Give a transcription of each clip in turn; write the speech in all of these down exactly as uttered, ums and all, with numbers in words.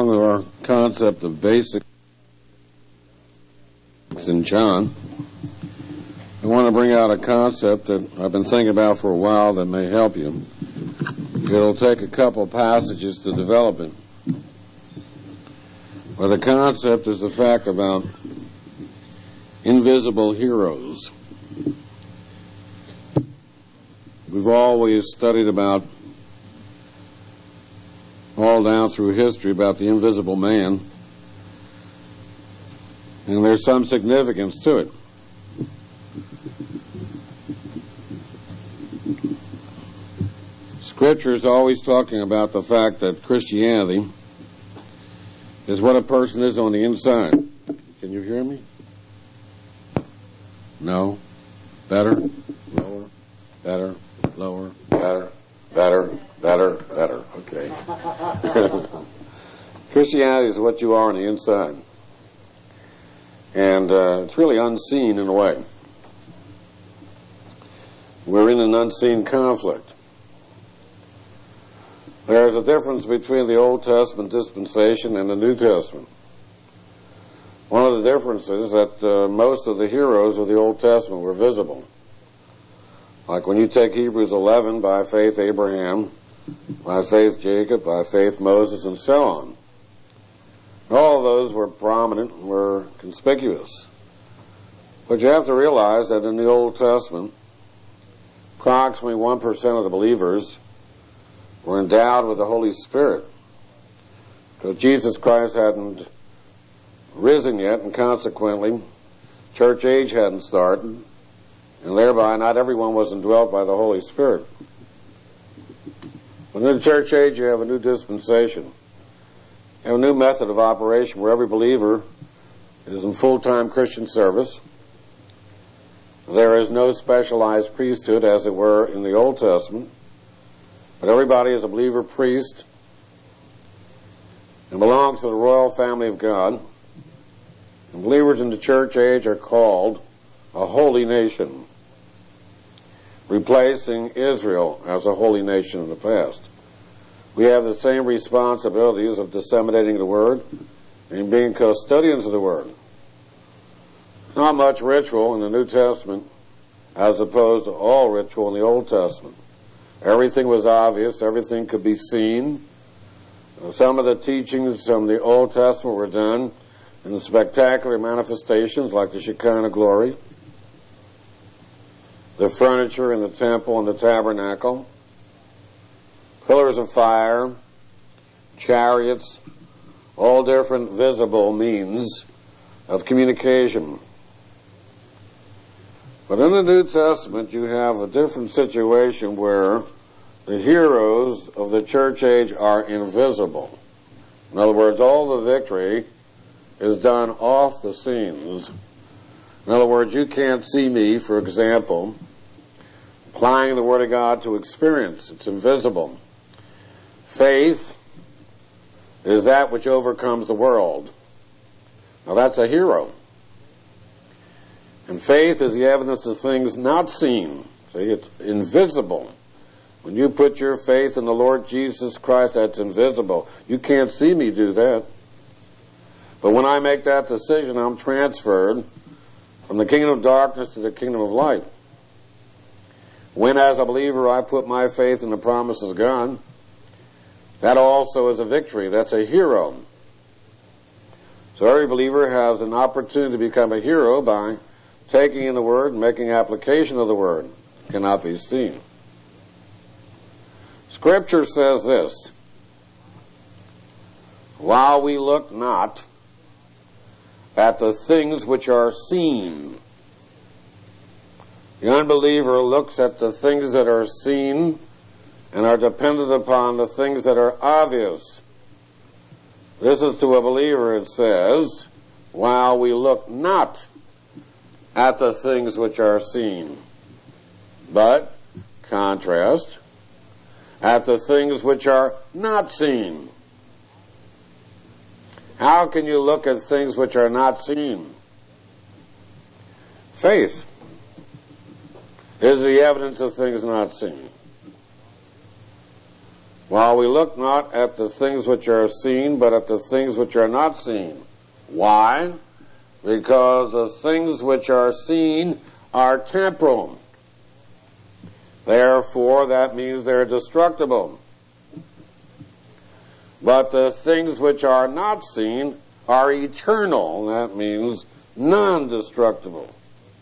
to our concept of basics in John, I want to bring out a concept that I've been thinking about for a while that may help you. It'll take a couple passages to develop it. But the concept is the fact about invisible heroes. We've always studied about, all down through history, about the invisible man. And there's some significance to it. Scripture is always talking about the fact that Christianity is what a person is on the inside. Can you hear me? No? Better? Lower? Better? Lower? Better? Better? Better? Better? Okay. Christianity is what you are on the inside. And uh, it's really unseen in a way. We're in an unseen conflict. There is a difference between the Old Testament dispensation and the New Testament. One of the differences is that uh, most of the heroes of the Old Testament were visible. Like when you take Hebrews eleven, by faith Abraham, by faith Jacob, by faith Moses, and so on. All of those were prominent and were conspicuous. But you have to realize that in the Old Testament, approximately one percent of the believers were endowed with the Holy Spirit, because Jesus Christ hadn't risen yet, and consequently, church age hadn't started, and thereby not everyone was indwelt by the Holy Spirit. But in the church age, you have a new dispensation. You have a new method of operation where every believer is in full-time Christian service. There is no specialized priesthood, as it were, in the Old Testament. But everybody is a believer priest and belongs to the royal family of God. And believers in the church age are called a holy nation, replacing Israel as a holy nation in the past. We have the same responsibilities of disseminating the Word and being custodians of the Word. Not much ritual in the New Testament as opposed to all ritual in the Old Testament. Everything was obvious. Everything could be seen. Some of the teachings from the Old Testament were done in the spectacular manifestations like the Shekinah glory, the furniture in the temple and the tabernacle, pillars of fire, chariots, all different visible means of communication. But in the New Testament, you have a different situation where the heroes of the church age are invisible. In other words, all the victory is done off the scenes. In other words, you can't see me, for example, applying the Word of God to experience. It's invisible. Faith is that which overcomes the world. Now that's a hero. And faith is the evidence of things not seen. See, it's invisible. When you put your faith in the Lord Jesus Christ, that's invisible. You can't see me do that. But when I make that decision, I'm transferred from the kingdom of darkness to the kingdom of light. When, as a believer, I put my faith in the promises of God, that also is a victory. That's a hero. So every believer has an opportunity to become a hero by taking in the Word and making application of the Word. It cannot be seen. Scripture says this: while we look not at the things which are seen. The unbeliever looks at the things that are seen and are dependent upon the things that are obvious. This is to a believer, it says, while we look not at the things which are seen, but, contrast, at the things which are not seen. How can you look at things which are not seen? Faith is the evidence of things not seen. While we look not at the things which are seen, but at the things which are not seen. Why? Because the things which are seen are temporal. Therefore, that means they're destructible. But the things which are not seen are eternal. That means non-destructible.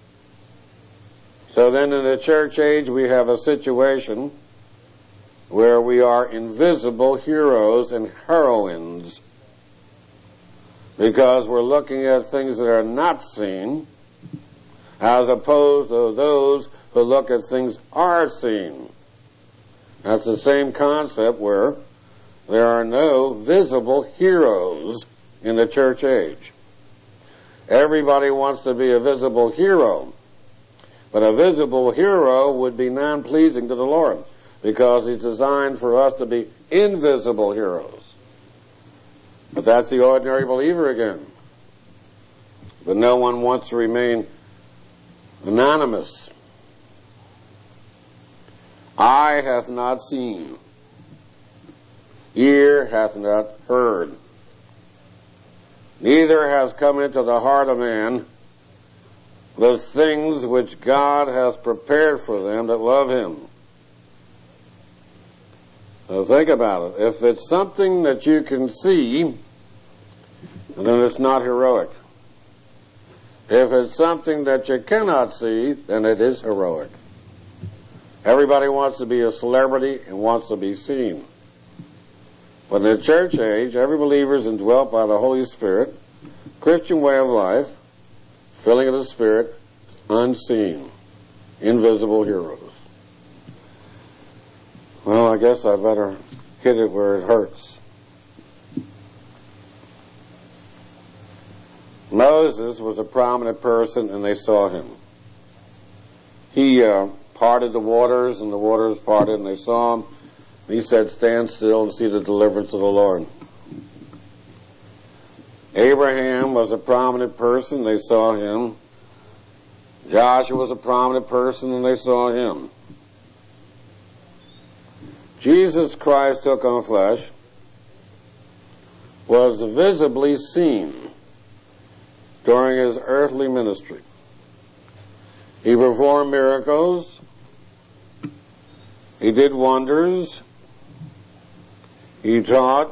So then in the church age we have a situation where we are invisible heroes and heroines because we're looking at things that are not seen as opposed to those who look at things are seen. That's the same concept where there are no visible heroes in the church age. Everybody wants to be a visible hero, but a visible hero would be non-pleasing to the Lord because He's designed for us to be invisible heroes. But that's the ordinary believer again. But no one wants to remain anonymous. Eye hath not seen, ear hath not heard, neither has come into the heart of man the things which God has prepared for them that love Him. So think about it. If it's something that you can see, then it's not heroic. If it's something that you cannot see, then it is heroic. Everybody wants to be a celebrity and wants to be seen. But in the church age, every believer is indwelt by the Holy Spirit, Christian way of life, filling of the Spirit, unseen, invisible heroes. Well, I guess I better hit it where it hurts. Moses was a prominent person, and they saw him. He uh, parted the waters, and the waters parted, and they saw him. And he said, "Stand still and see the deliverance of the Lord." Abraham was a prominent person, they saw him. Joshua was a prominent person, and they saw him. Jesus Christ took on flesh, was visibly seen during His earthly ministry. He performed miracles. He did wonders. He taught.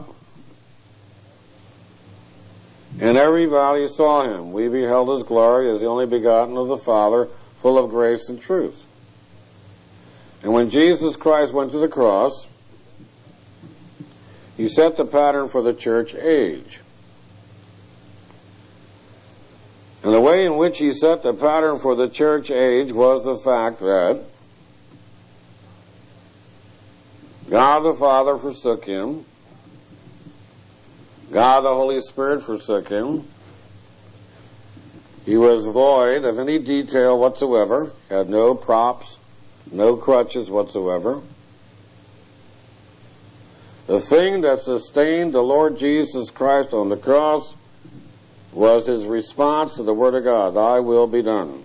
And everybody saw Him. We beheld His glory as the only begotten of the Father, full of grace and truth. And when Jesus Christ went to the cross, He set the pattern for the church age. And the way in which He set the pattern for the church age was the fact that God the Father forsook Him. God the Holy Spirit forsook Him. He was void of any detail whatsoever, had no props, no crutches whatsoever. The thing that sustained the Lord Jesus Christ on the cross was His response to the Word of God, "Thy will be done."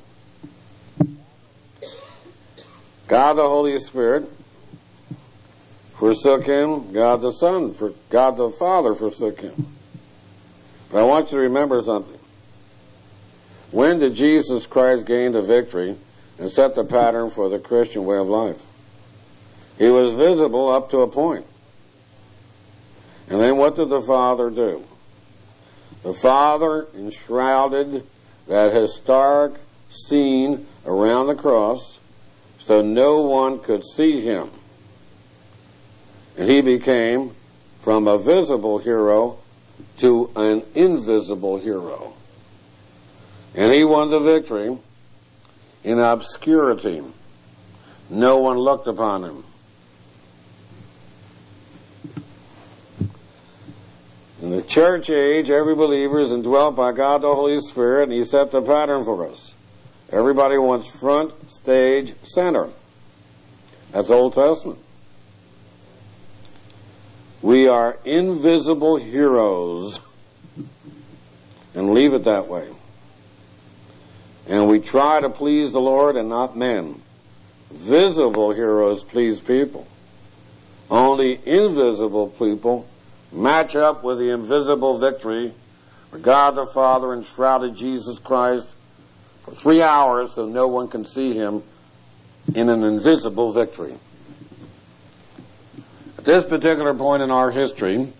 God the Holy Spirit forsook Him. God the Son, for God the Father forsook Him. But I want you to remember something. When did Jesus Christ gain the victory and set the pattern for the Christian way of life? He was visible up to a point. And then what did the Father do? The Father enshrouded that historic scene around the cross so no one could see Him. And He became from a visible hero to an invisible hero. And He won the victory in obscurity. No one looked upon Him. In the church age, every believer is indwelt by God the Holy Spirit, and He set the pattern for us. Everybody wants front, stage, center. That's Old Testament. We are invisible heroes, and leave it that way. And we try to please the Lord and not men. Visible heroes please people. only invisible people match up with the invisible victory where God the Father enshrouded Jesus Christ for three hours so no one can see him in an invisible victory. At this particular point in our history,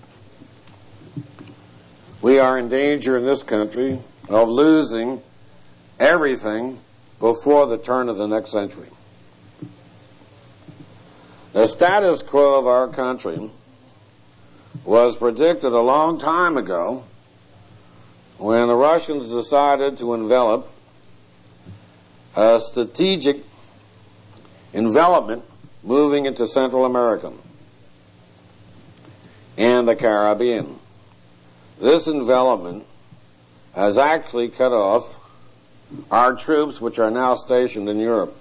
we are in danger in this country of losing everything before the turn of the next century. The status quo of our country was predicted a long time ago when the Russians decided to envelop a strategic envelopment moving into Central America and the Caribbean. This envelopment has actually cut off our troops, which are now stationed in Europe.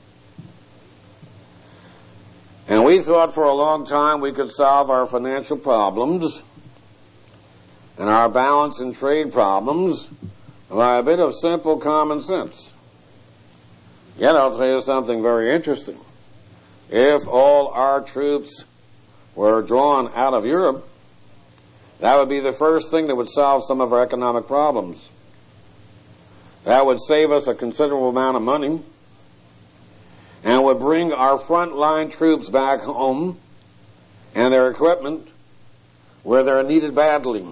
And we thought for a long time we could solve our financial problems and our balance and trade problems by a bit of simple common sense. Yet I'll tell you something very interesting. If all our troops were drawn out of Europe, that would be the first thing that would solve some of our economic problems. That would save us a considerable amount of money and would bring our frontline troops back home and their equipment where they're needed badly.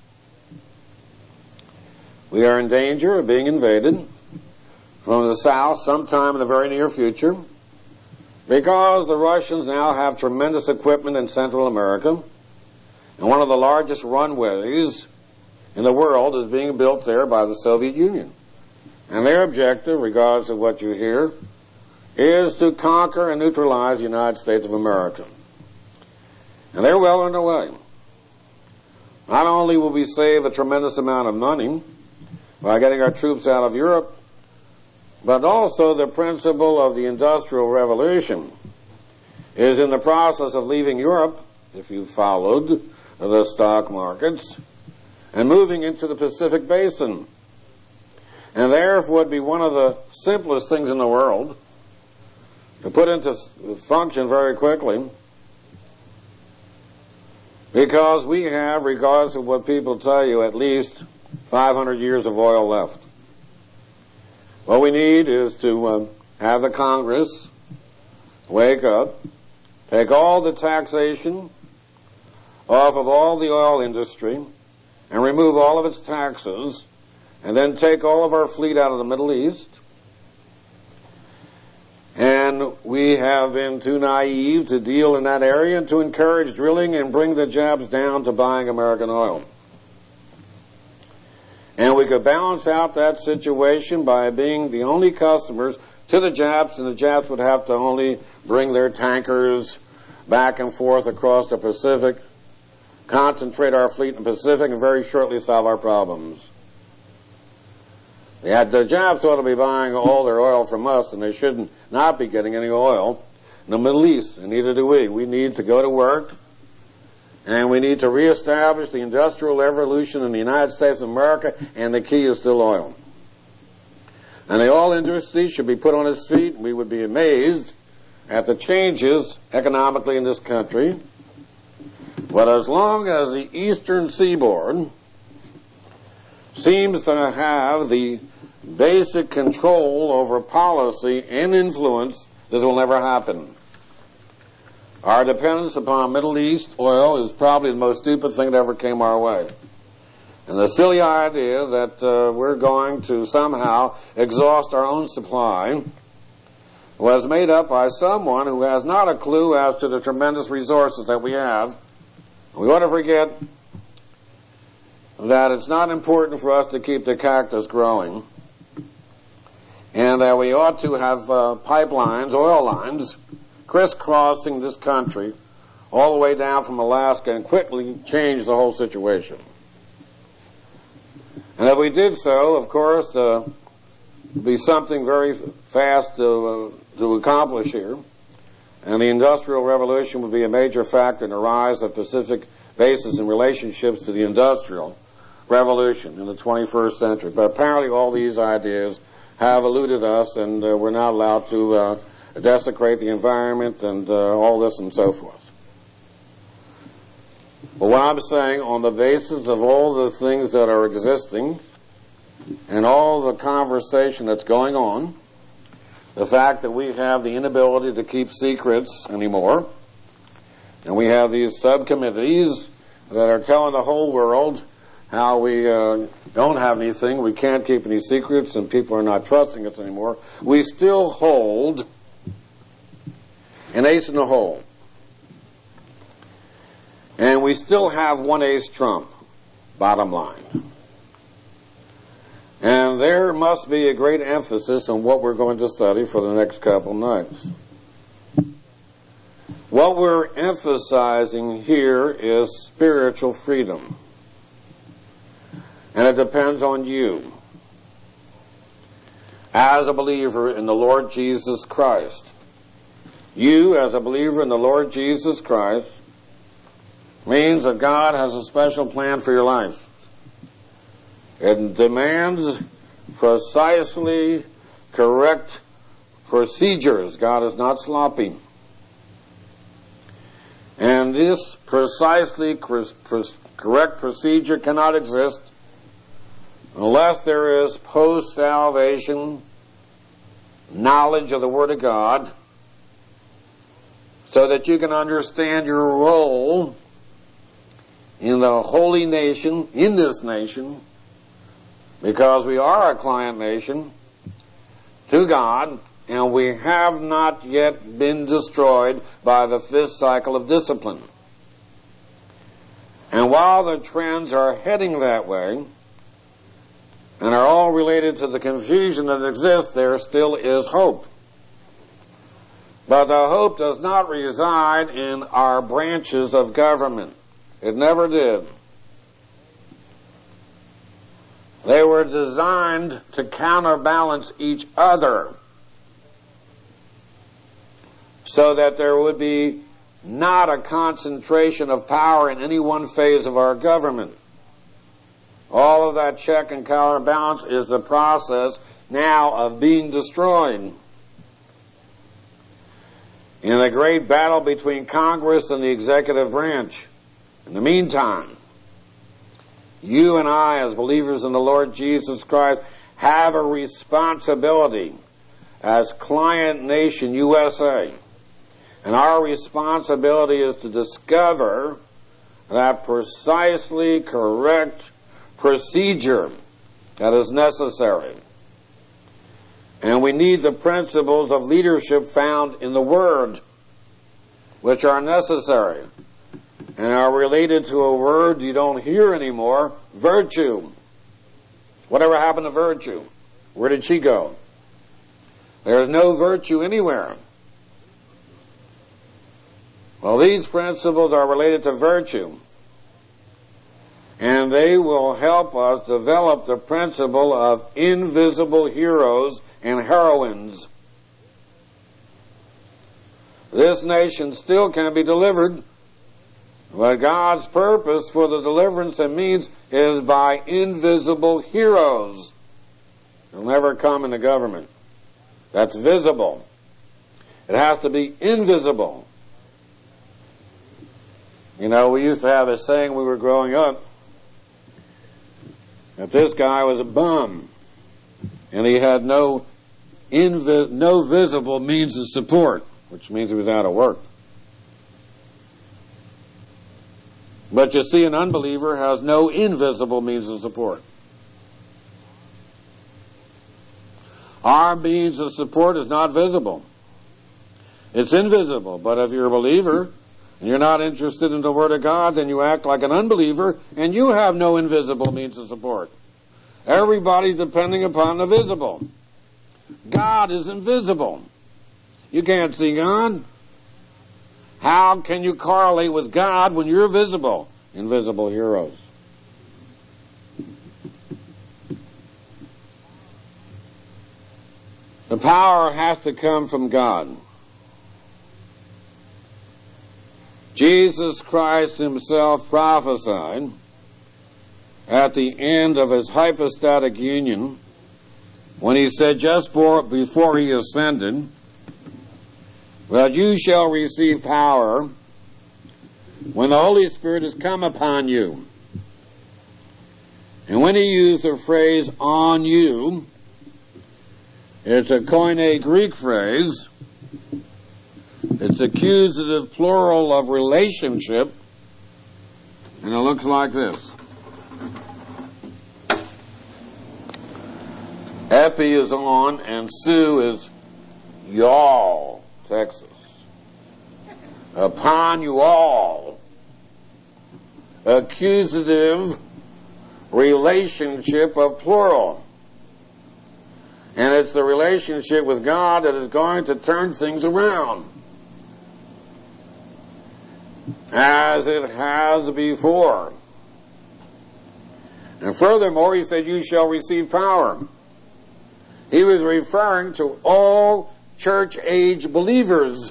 We are in danger of being invaded from the south sometime in the very near future because the Russians now have tremendous equipment in Central America, and one of the largest runways in the world is being built there by the Soviet Union. And their objective, regardless of what you hear, is to conquer and neutralize the United States of America. And they're well on their way. Not only will we save a tremendous amount of money by getting our troops out of Europe, but also the principle of the Industrial Revolution is in the process of leaving Europe, if you followed the stock markets, and moving into the Pacific Basin. And therefore would be one of the simplest things in the world to put into function very quickly, because we have, regardless of what people tell you, at least five hundred years of oil left. What we need is to uh, have the Congress wake up, take all the taxation off of all the oil industry and remove all of its taxes, and then take all of our fleet out of the Middle East. And we have been too naive to deal in that area and to encourage drilling and bring the Japs down to buying American oil. And we could balance out that situation by being the only customers to the Japs, and the Japs would have to only bring their tankers back and forth across the Pacific, concentrate our fleet in the Pacific, and very shortly solve our problems. Yeah, the Japs ought to be buying all their oil from us, and they shouldn't not be getting any oil in the Middle East, and neither do we. We need to go to work, and we need to reestablish the Industrial Revolution in the United States of America, and the key is still oil. And the oil industry should be put on its feet, and we would be amazed at the changes economically in this country. But as long as the eastern seaboard seems to have the basic control over policy and influence, this will never happen. Our dependence upon Middle East oil is probably the most stupid thing that ever came our way. And the silly idea that uh, we're going to somehow exhaust our own supply was made up by someone who has not a clue as to the tremendous resources that we have. We ought to forget that it's not important for us to keep the cactus growing, and that we ought to have uh, pipelines, oil lines, crisscrossing this country all the way down from Alaska and quickly change the whole situation. And if we did so, of course, uh, it would be something very fast to, uh, to accomplish here, and the Industrial Revolution would be a major factor in the rise of Pacific bases and relationships to the Industrial Revolution in the twenty-first century. But apparently all these ideas have eluded us, and uh, we're not allowed to uh, desecrate the environment and uh, all this and so forth. But what I'm saying, on the basis of all the things that are existing and all the conversation that's going on, the fact that we have the inability to keep secrets anymore, and we have these subcommittees that are telling the whole world how we uh, don't have anything, we can't keep any secrets, and people are not trusting us anymore, we still hold an ace in the hole. And we still have one ace trump, bottom line. And there must be a great emphasis on what we're going to study for the next couple nights. What we're emphasizing here is spiritual freedom. And it depends on you. As a believer in the Lord Jesus Christ. You, as a believer in the Lord Jesus Christ, means that God has a special plan for your life. It demands precisely correct procedures. God is not sloppy. And this precisely correct procedure cannot exist unless there is post-salvation knowledge of the Word of God, so that you can understand your role in the holy nation, in this nation, because we are a client nation to God, and we have not yet been destroyed by the fifth cycle of discipline. And while the trends are heading that way, and are all related to the confusion that exists, there still is hope. But the hope does not reside in our branches of government. It never did. They were designed to counterbalance each other so that there would be not a concentration of power in any one phase of our government. All of that check and counterbalance is the process now of being destroyed. In the great battle between Congress and the executive branch. In the meantime, you and I, as believers in the Lord Jesus Christ, have a responsibility as client nation U S A. And our responsibility is to discover that precisely correct procedure that is necessary. And we need the principles of leadership found in the Word, which are necessary and are related to a word you don't hear anymore, virtue. Whatever happened to virtue? Where did she go? There's no virtue anywhere. Well, these principles are related to virtue, and they will help us develop the principle of invisible heroes and heroines. This nation still can be delivered, but God's purpose for the deliverance it means is by invisible heroes. They'll never come in the government. That's visible. It has to be invisible. You know, we used to have a saying when we were growing up that this guy was a bum and he had no invi- no visible means of support, which means he was out of work. But you see, an unbeliever has no invisible means of support. Our means of support is not visible. It's invisible. But if you're a believer and you're not interested in the Word of God, then you act like an unbeliever and you have no invisible means of support. Everybody's depending upon the visible. God is invisible. You can't see God. How can you correlate with God when you're visible? Invisible heroes. The power has to come from God. Jesus Christ himself prophesied at the end of his hypostatic union when he said just before he ascended, "But you shall receive power when the Holy Spirit has come upon you. And when he used the phrase on you, it's a Koine Greek phrase. It's accusative plural of relationship. And it looks like this. Epi is on and Sue is y'all, Texas. Upon you all. Accusative relationship of plural. And it's the relationship with God that is going to turn things around. As it has before. And furthermore, he said, you shall receive power. He was referring to all church-age believers.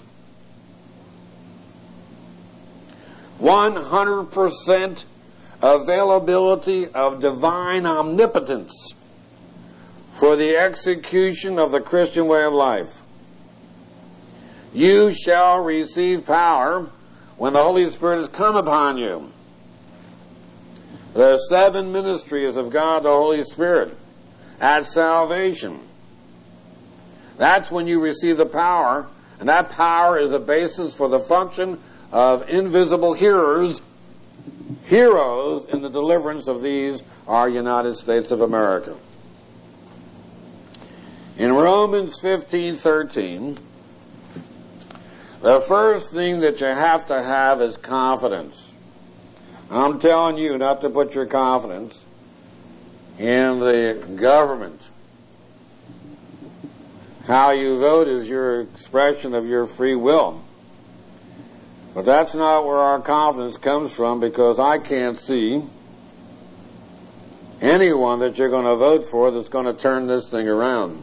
one hundred percent availability of divine omnipotence for the execution of the Christian way of life. You shall receive power when the Holy Spirit has come upon you. There are seven ministries of God the Holy Spirit at salvation. That's when you receive the power, and that power is the basis for the function of invisible hearers, heroes in the deliverance of these, our United States of America. In Romans fifteen thirteen, the first thing that you have to have is confidence. I'm telling you not to put your confidence in the government. How you vote is your expression of your free will. But that's not where our confidence comes from, because I can't see anyone that you're going to vote for that's going to turn this thing around.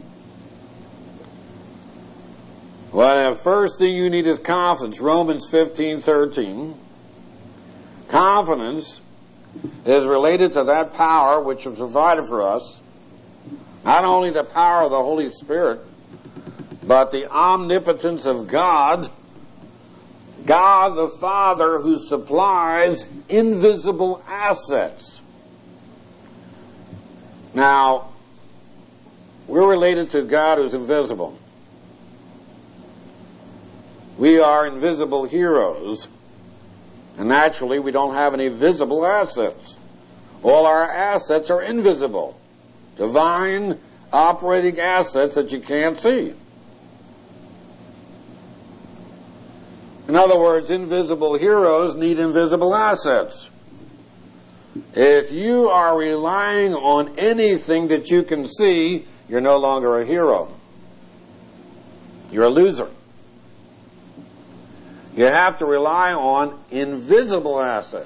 Well, the first thing you need is confidence. Romans fifteen thirteen. Confidence is related to that power which is provided for us. Not only the power of the Holy Spirit, but the omnipotence of God. God the Father, who supplies invisible assets. Now, we're related to God who's invisible. We are invisible heroes. And naturally, we don't have any visible assets. All our assets are invisible. Divine operating assets that you can't see. In other words, invisible heroes need invisible assets. If you are relying on anything that you can see, you're no longer a hero. You're a loser. You have to rely on invisible assets.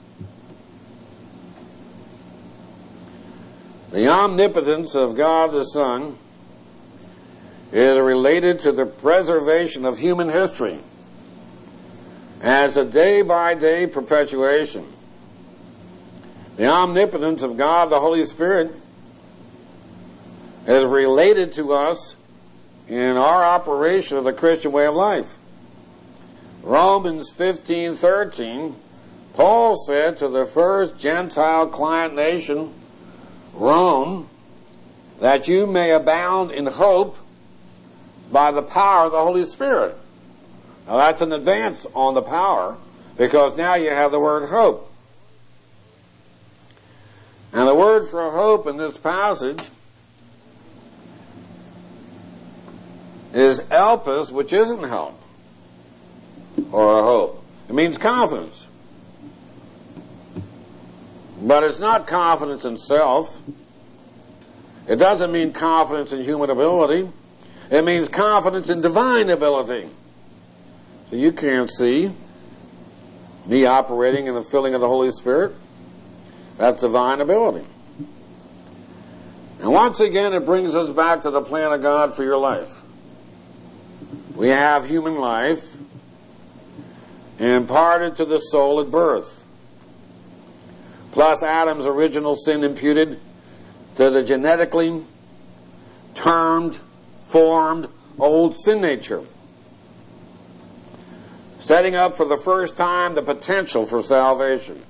The omnipotence of God the Son is related to the preservation of human history as a day-by-day perpetuation. The omnipotence of God the Holy Spirit is related to us in our operation of the Christian way of life. Romans fifteen thirteen, Paul said to the first Gentile client nation, Rome, that you may abound in hope by the power of the Holy Spirit. Now that's an advance on the power, because now you have the word hope. And the word for hope in this passage is elpis, which isn't help or a hope. It means confidence. But it's not confidence in self. It doesn't mean confidence in human ability. It means confidence in divine ability. So you can't see me operating in the filling of the Holy Spirit. That's divine ability. And once again, it brings us back to the plan of God for your life. We have human life imparted to the soul at birth, plus Adam's original sin imputed to the genetically termed, formed, old sin nature. setting up for the first time the potential for salvation.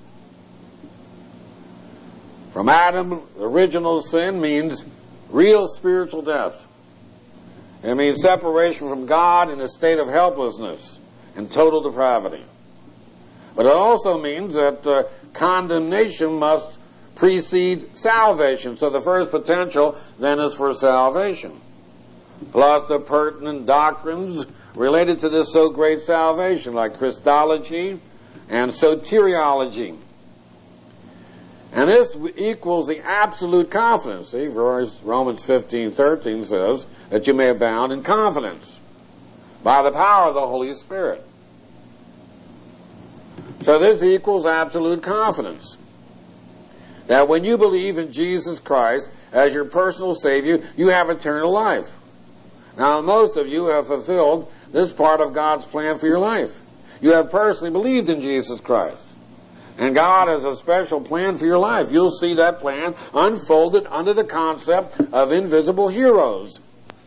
From Adam, original sin means real spiritual death. It means separation from God in a state of helplessness and total depravity. But it also means that uh, condemnation must precede salvation. So the first potential then is for salvation, plus the pertinent doctrines related to this so great salvation, like Christology and soteriology. And this equals the absolute confidence. See, Romans fifteen thirteen says that you may abound in confidence by the power of the Holy Spirit. So this equals absolute confidence that when you believe in Jesus Christ as your personal Savior, you have eternal life. Now, most of you have fulfilled this part of God's plan for your life. You have personally believed in Jesus Christ. And God has a special plan for your life. You'll see that plan unfolded under the concept of invisible heroes.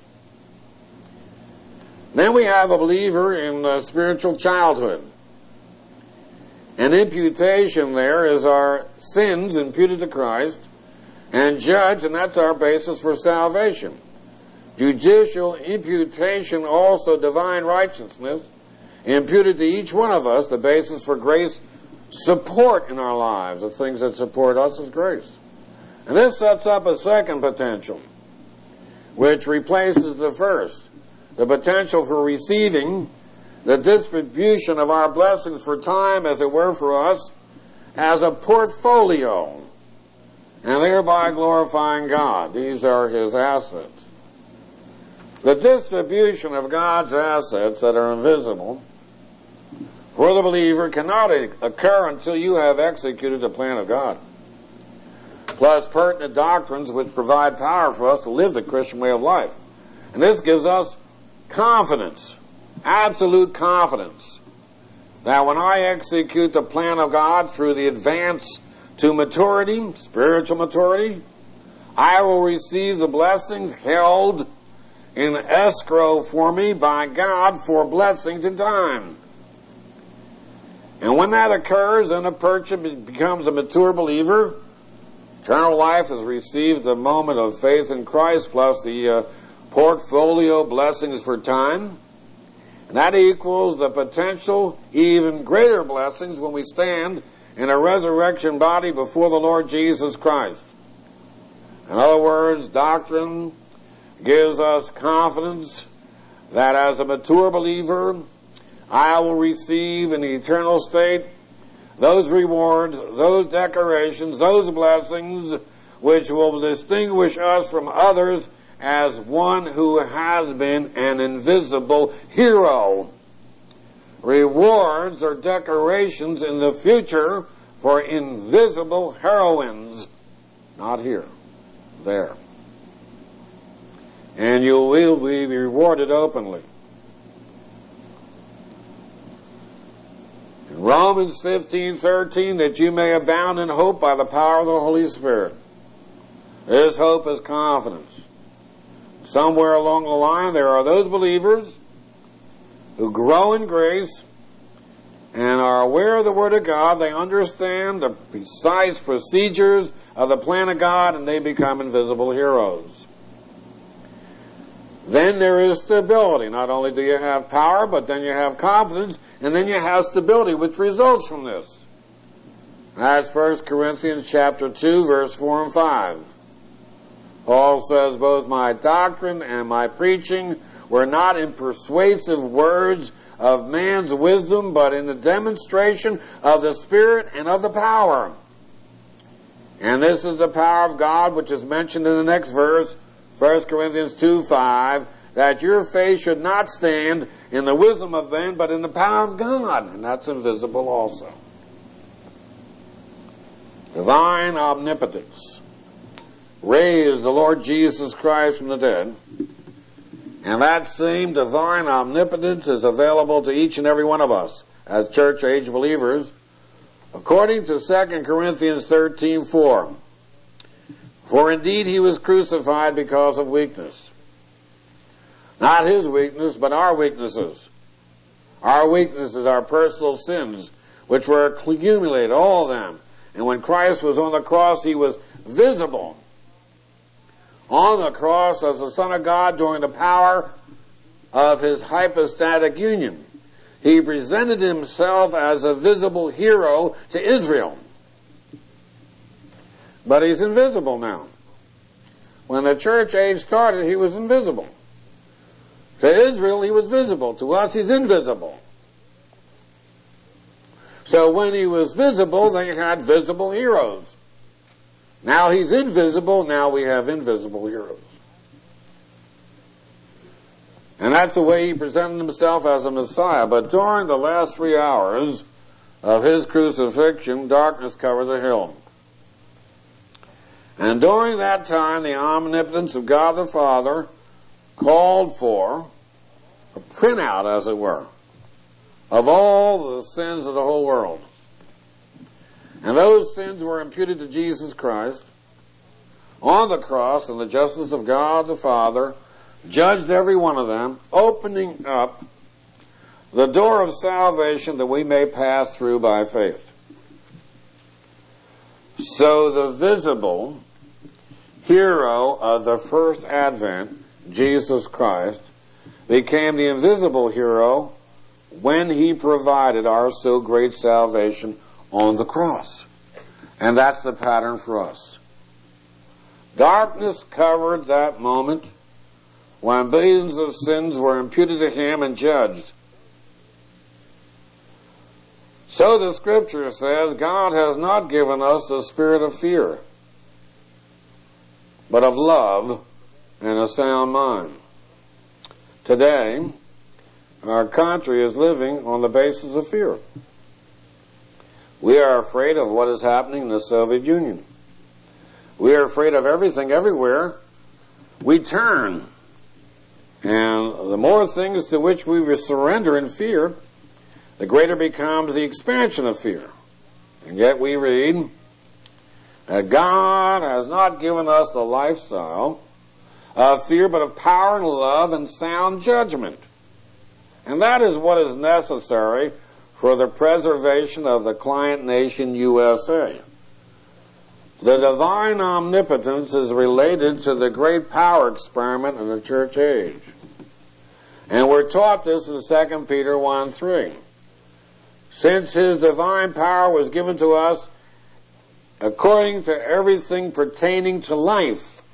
Then we have a believer in uh, spiritual childhood. An imputation there is our sins imputed to Christ and judged, and that's our basis for salvation. Judicial imputation, also divine righteousness, imputed to each one of us, the basis for grace support in our lives. The things that support us is grace. And this sets up a second potential, which replaces the first. The potential for receiving the distribution of our blessings for time, as it were, for us, as a portfolio, and thereby glorifying God. These are His assets. The distribution of God's assets that are invisible for the believer cannot occur until you have executed the plan of God, plus pertinent doctrines which provide power for us to live the Christian way of life. And this gives us confidence, absolute confidence, that when I execute the plan of God through the advance to maturity, spiritual maturity, I will receive the blessings held in escrow for me by God for blessings in time. And when that occurs, then a person becomes a mature believer. Eternal life has received the moment of faith in Christ, plus the uh, portfolio blessings for time. And that equals the potential even greater blessings when we stand in a resurrection body before the Lord Jesus Christ. In other words, doctrine gives us confidence that as a mature believer, I will receive in the eternal state those rewards, those decorations, those blessings which will distinguish us from others as one who has been an invisible hero. Rewards or decorations in the future for invisible heroines. Not here, there. And you will be rewarded openly. In Romans fifteen thirteen, that you may abound in hope by the power of the Holy Spirit. This hope is confidence. Somewhere along the line, there are those believers who grow in grace and are aware of the Word of God. They understand the precise procedures of the plan of God, and they become invisible heroes. Then there is stability. Not only do you have power, but then you have confidence, and then you have stability, which results from this. That's First Corinthians chapter two, verse four and five. Paul says, both my doctrine and my preaching were not in persuasive words of man's wisdom, but in the demonstration of the Spirit and of the power. And this is the power of God, which is mentioned in the next verse, First Corinthians two five, that your faith should not stand in the wisdom of men, but in the power of God. And that's invisible also. Divine omnipotence raised the Lord Jesus Christ from the dead. And that same divine omnipotence is available to each and every one of us as church-age believers, according to Second Corinthians thirteen four. For indeed he was crucified because of weakness. Not his weakness, but our weaknesses. our weaknesses, our personal sins, which were accumulated, all of them. And when Christ was on the cross, he was visible on the cross as the Son of God during the power of his hypostatic union. He presented himself as a visible hero to Israel. But he's invisible now. When the church age started, he was invisible. To Israel, he was visible. To us, he's invisible. So when he was visible, they had visible heroes. Now he's invisible, now we have invisible heroes. And that's the way he presented himself as a Messiah. But during the last three hours of his crucifixion, darkness covered the hill. And during that time, the omnipotence of God the Father called for a printout, as it were, of all the sins of the whole world. And those sins were imputed to Jesus Christ on the cross, and the justice of God the Father judged every one of them, opening up the door of salvation that we may pass through by faith. So the visible hero of the first advent, Jesus Christ, became the invisible hero when he provided our so great salvation on the cross. And that's the pattern for us. Darkness covered that moment when billions of sins were imputed to him and judged. So the Scripture says, God has not given us the spirit of fear, but of love and a sound mind. Today, our country is living on the basis of fear. We are afraid of what is happening in the Soviet Union. We are afraid of everything everywhere. We turn. And the more things to which we surrender in fear, the greater becomes the expansion of fear. And yet we read that God has not given us the lifestyle of fear, but of power and love and sound judgment. And that is what is necessary for the preservation of the client nation U S A. The divine omnipotence is related to the great power experiment in the church age. And we're taught this in Second Peter one three. Since his divine power was given to us according to everything pertaining to life.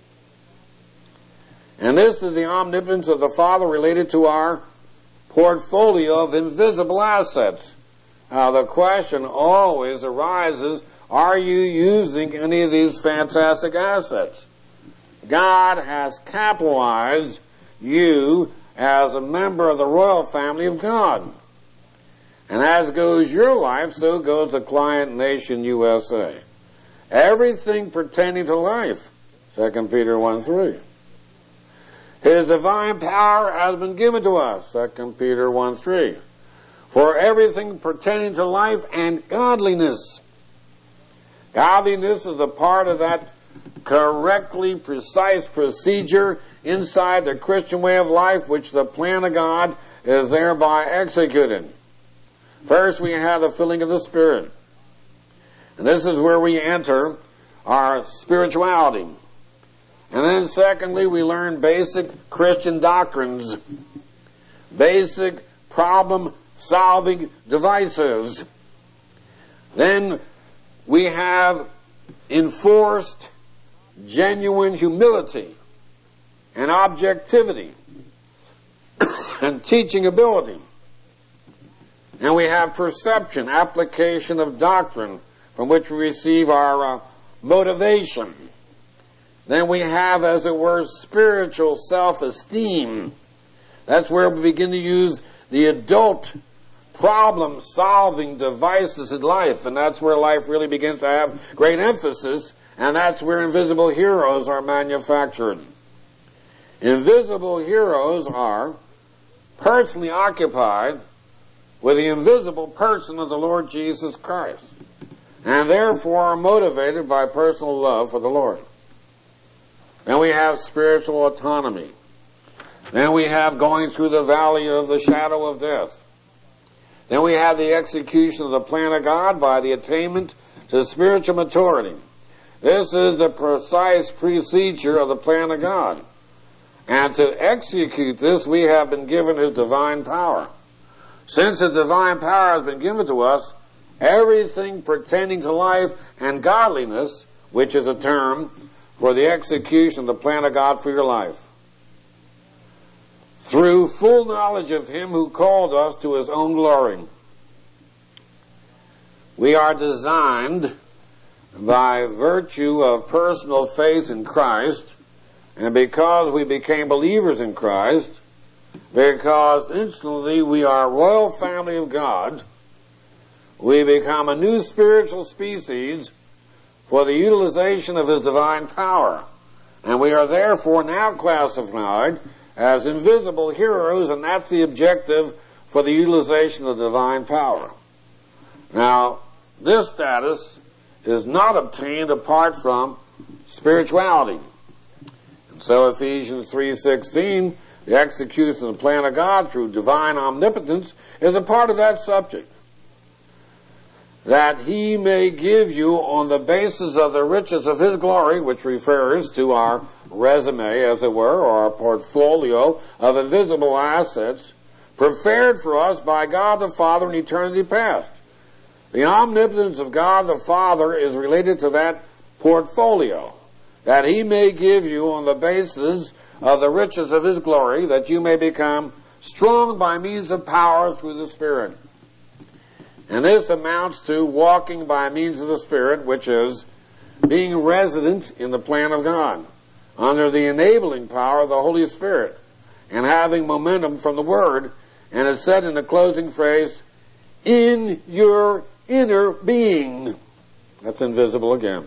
And this is the omnipotence of the Father related to our portfolio of invisible assets. Now the question always arises, are you using any of these fantastic assets? God has capitalized you as a member of the royal family of God. And as goes your life, so goes the client nation U S A. Everything pertaining to life, Second Peter one three. His divine power has been given to us, Second Peter one three. For everything pertaining to life and godliness. Godliness is a part of that correctly precise procedure inside the Christian way of life, which the plan of God is thereby executed. First, we have the filling of the Spirit. And this is where we enter our spirituality. And then secondly, we learn basic Christian doctrines, basic problem-solving devices. Then we have enforced genuine humility and objectivity and teaching ability. And we have perception, application of doctrine, from which we receive our uh, motivation. Then we have, as it were, spiritual self-esteem. That's where we begin to use the adult problem-solving devices in life, and that's where life really begins to have great emphasis, and that's where invisible heroes are manufactured. Invisible heroes are personally occupied with the invisible person of the Lord Jesus Christ, and therefore are motivated by personal love for the Lord. Then we have spiritual autonomy. Then we have going through the valley of the shadow of death. Then we have the execution of the plan of God by the attainment to spiritual maturity. This is the precise procedure of the plan of God. And to execute this, we have been given His divine power. Since His divine power has been given to us, everything pertaining to life and godliness, which is a term for the execution of the plan of God for your life, through full knowledge of Him who called us to His own glory. We are designed by virtue of personal faith in Christ, and because we became believers in Christ, because instantly we are a royal family of God, we become a new spiritual species for the utilization of His divine power. And we are therefore now classified as invisible heroes, and that's the objective for the utilization of divine power. Now, this status is not obtained apart from spirituality. And so Ephesians three sixteen, the execution of the plan of God through divine omnipotence, is a part of that subject. That He may give you on the basis of the riches of His glory, which refers to our resume, as it were, or our portfolio of invisible assets, prepared for us by God the Father in eternity past. The omnipotence of God the Father is related to that portfolio, that He may give you on the basis of the riches of His glory, that you may become strong by means of power through the Spirit. And this amounts to walking by means of the Spirit, which is being resident in the plan of God, under the enabling power of the Holy Spirit, and having momentum from the Word. And it's said in the closing phrase, in your inner being. That's invisible again.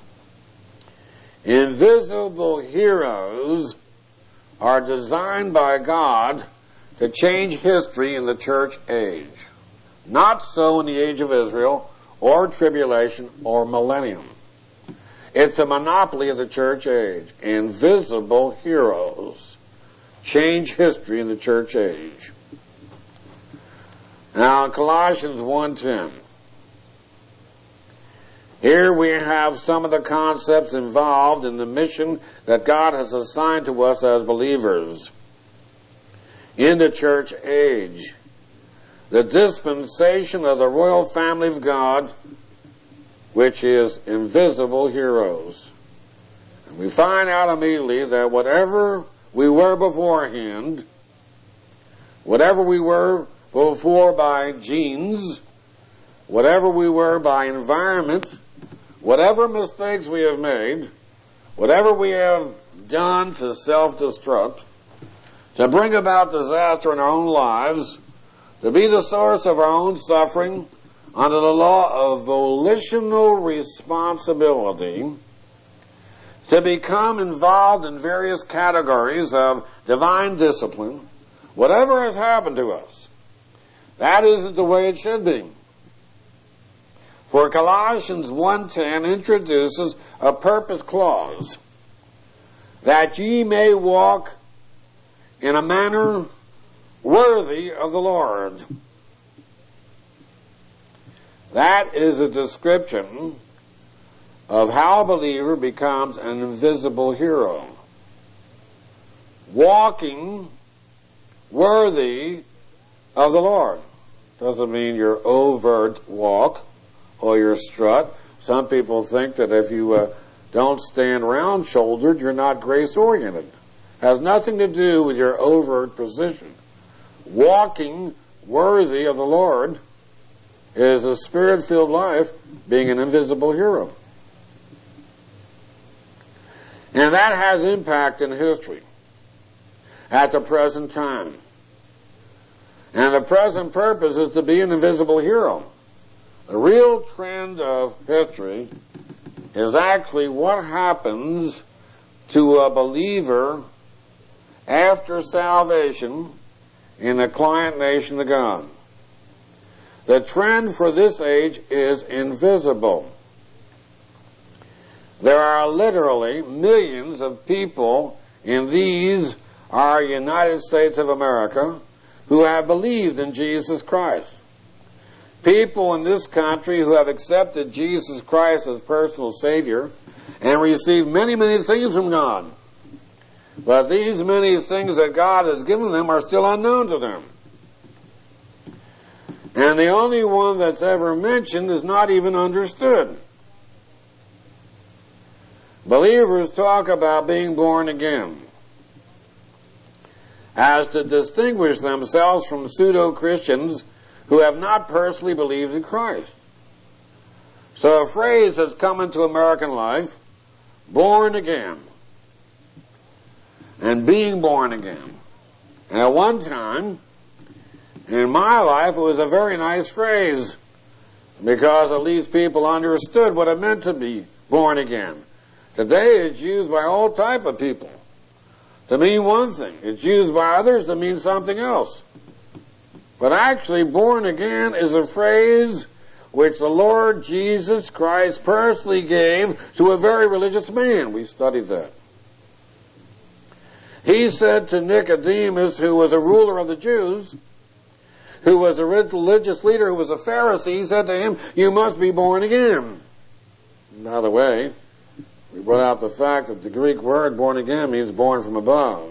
Invisible heroes are designed by God to change history in the church age. Not so in the age of Israel, or tribulation, or millennium. It's a monopoly of the church age. Invisible heroes change history in the church age. Now, Colossians one ten. Here we have some of the concepts involved in the mission that God has assigned to us as believers in the church age. The dispensation of the royal family of God, which is invisible heroes. And we find out immediately that whatever we were beforehand, whatever we were before by genes, whatever we were by environment, whatever mistakes we have made, whatever we have done to self-destruct, to bring about disaster in our own lives, to be the source of our own suffering, under the law of volitional responsibility, to become involved in various categories of divine discipline, whatever has happened to us, that isn't the way it should be. For Colossians one ten introduces a purpose clause, that ye may walk in a manner worthy of the Lord. That is a description of how a believer becomes an invisible hero. Walking worthy of the Lord. Doesn't mean your overt walk or your strut. Some people think that if you uh, don't stand round-shouldered, you're not grace-oriented. Has nothing to do with your overt position. Walking worthy of the Lord is a Spirit-filled life, being an invisible hero. And that has impact in history at the present time. And the present purpose is to be an invisible hero. The real trend of history is actually what happens to a believer after salvation in the client nation of God. The trend for this age is invisible. There are literally millions of people in these, our United States of America, who have believed in Jesus Christ. people in this country who have accepted Jesus Christ as personal Savior and received many, many things from God. But these many things that God has given them are still unknown to them. And the only one that's ever mentioned is not even understood. Believers talk about being born again as to distinguish themselves from pseudo-Christians who have not personally believed in Christ. So a phrase has come into American life, born again, and being born again. And at one time, in my life, it was a very nice phrase, because at least people understood what it meant to be born again. Today it's used by all type of people to mean one thing. It's used by others to mean something else. But actually, born again is a phrase which the Lord Jesus Christ personally gave to a very religious man. We studied that. He said to Nicodemus, who was a ruler of the Jews, who was a religious leader, who was a Pharisee, he said to him, "You must be born again." By the way, we brought out the fact that the Greek word born again means born from above.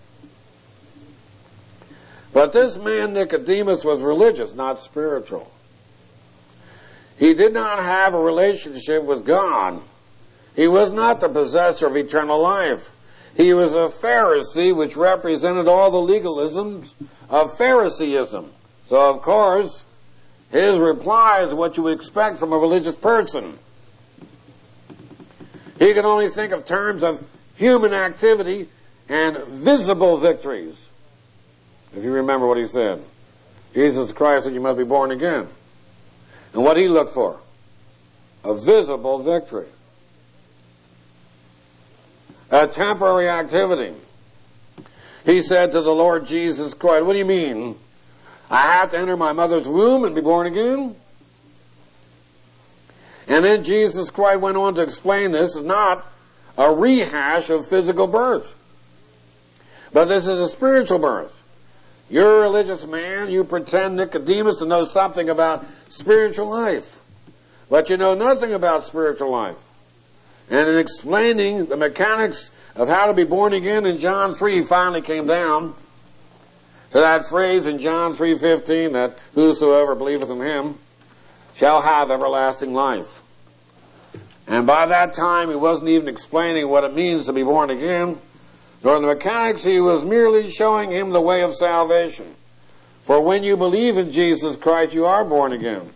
But this man Nicodemus was religious, not spiritual. He did not have a relationship with God. He was not the possessor of eternal life. He was a Pharisee, which represented all the legalisms of Phariseeism. So, of course, his reply is what you would expect from a religious person. He could only think of terms of human activity and visible victories. If you remember what he said. Jesus Christ said you must be born again. And what did he look for? A visible victory. A temporary activity. He said to the Lord Jesus Christ, "What do you mean? I have to enter my mother's womb and be born again?" And then Jesus Christ went on to explain this is not a rehash of physical birth, but this is a spiritual birth. You're a religious man, you pretend, Nicodemus, to know something about spiritual life, but you know nothing about spiritual life. And in explaining the mechanics of how to be born again in John three, he finally came down to that phrase in John three fifteen that whosoever believeth in him shall have everlasting life. And by that time, he wasn't even explaining what it means to be born again, nor the mechanics. He was merely showing him the way of salvation. For when you believe in Jesus Christ, you are born again.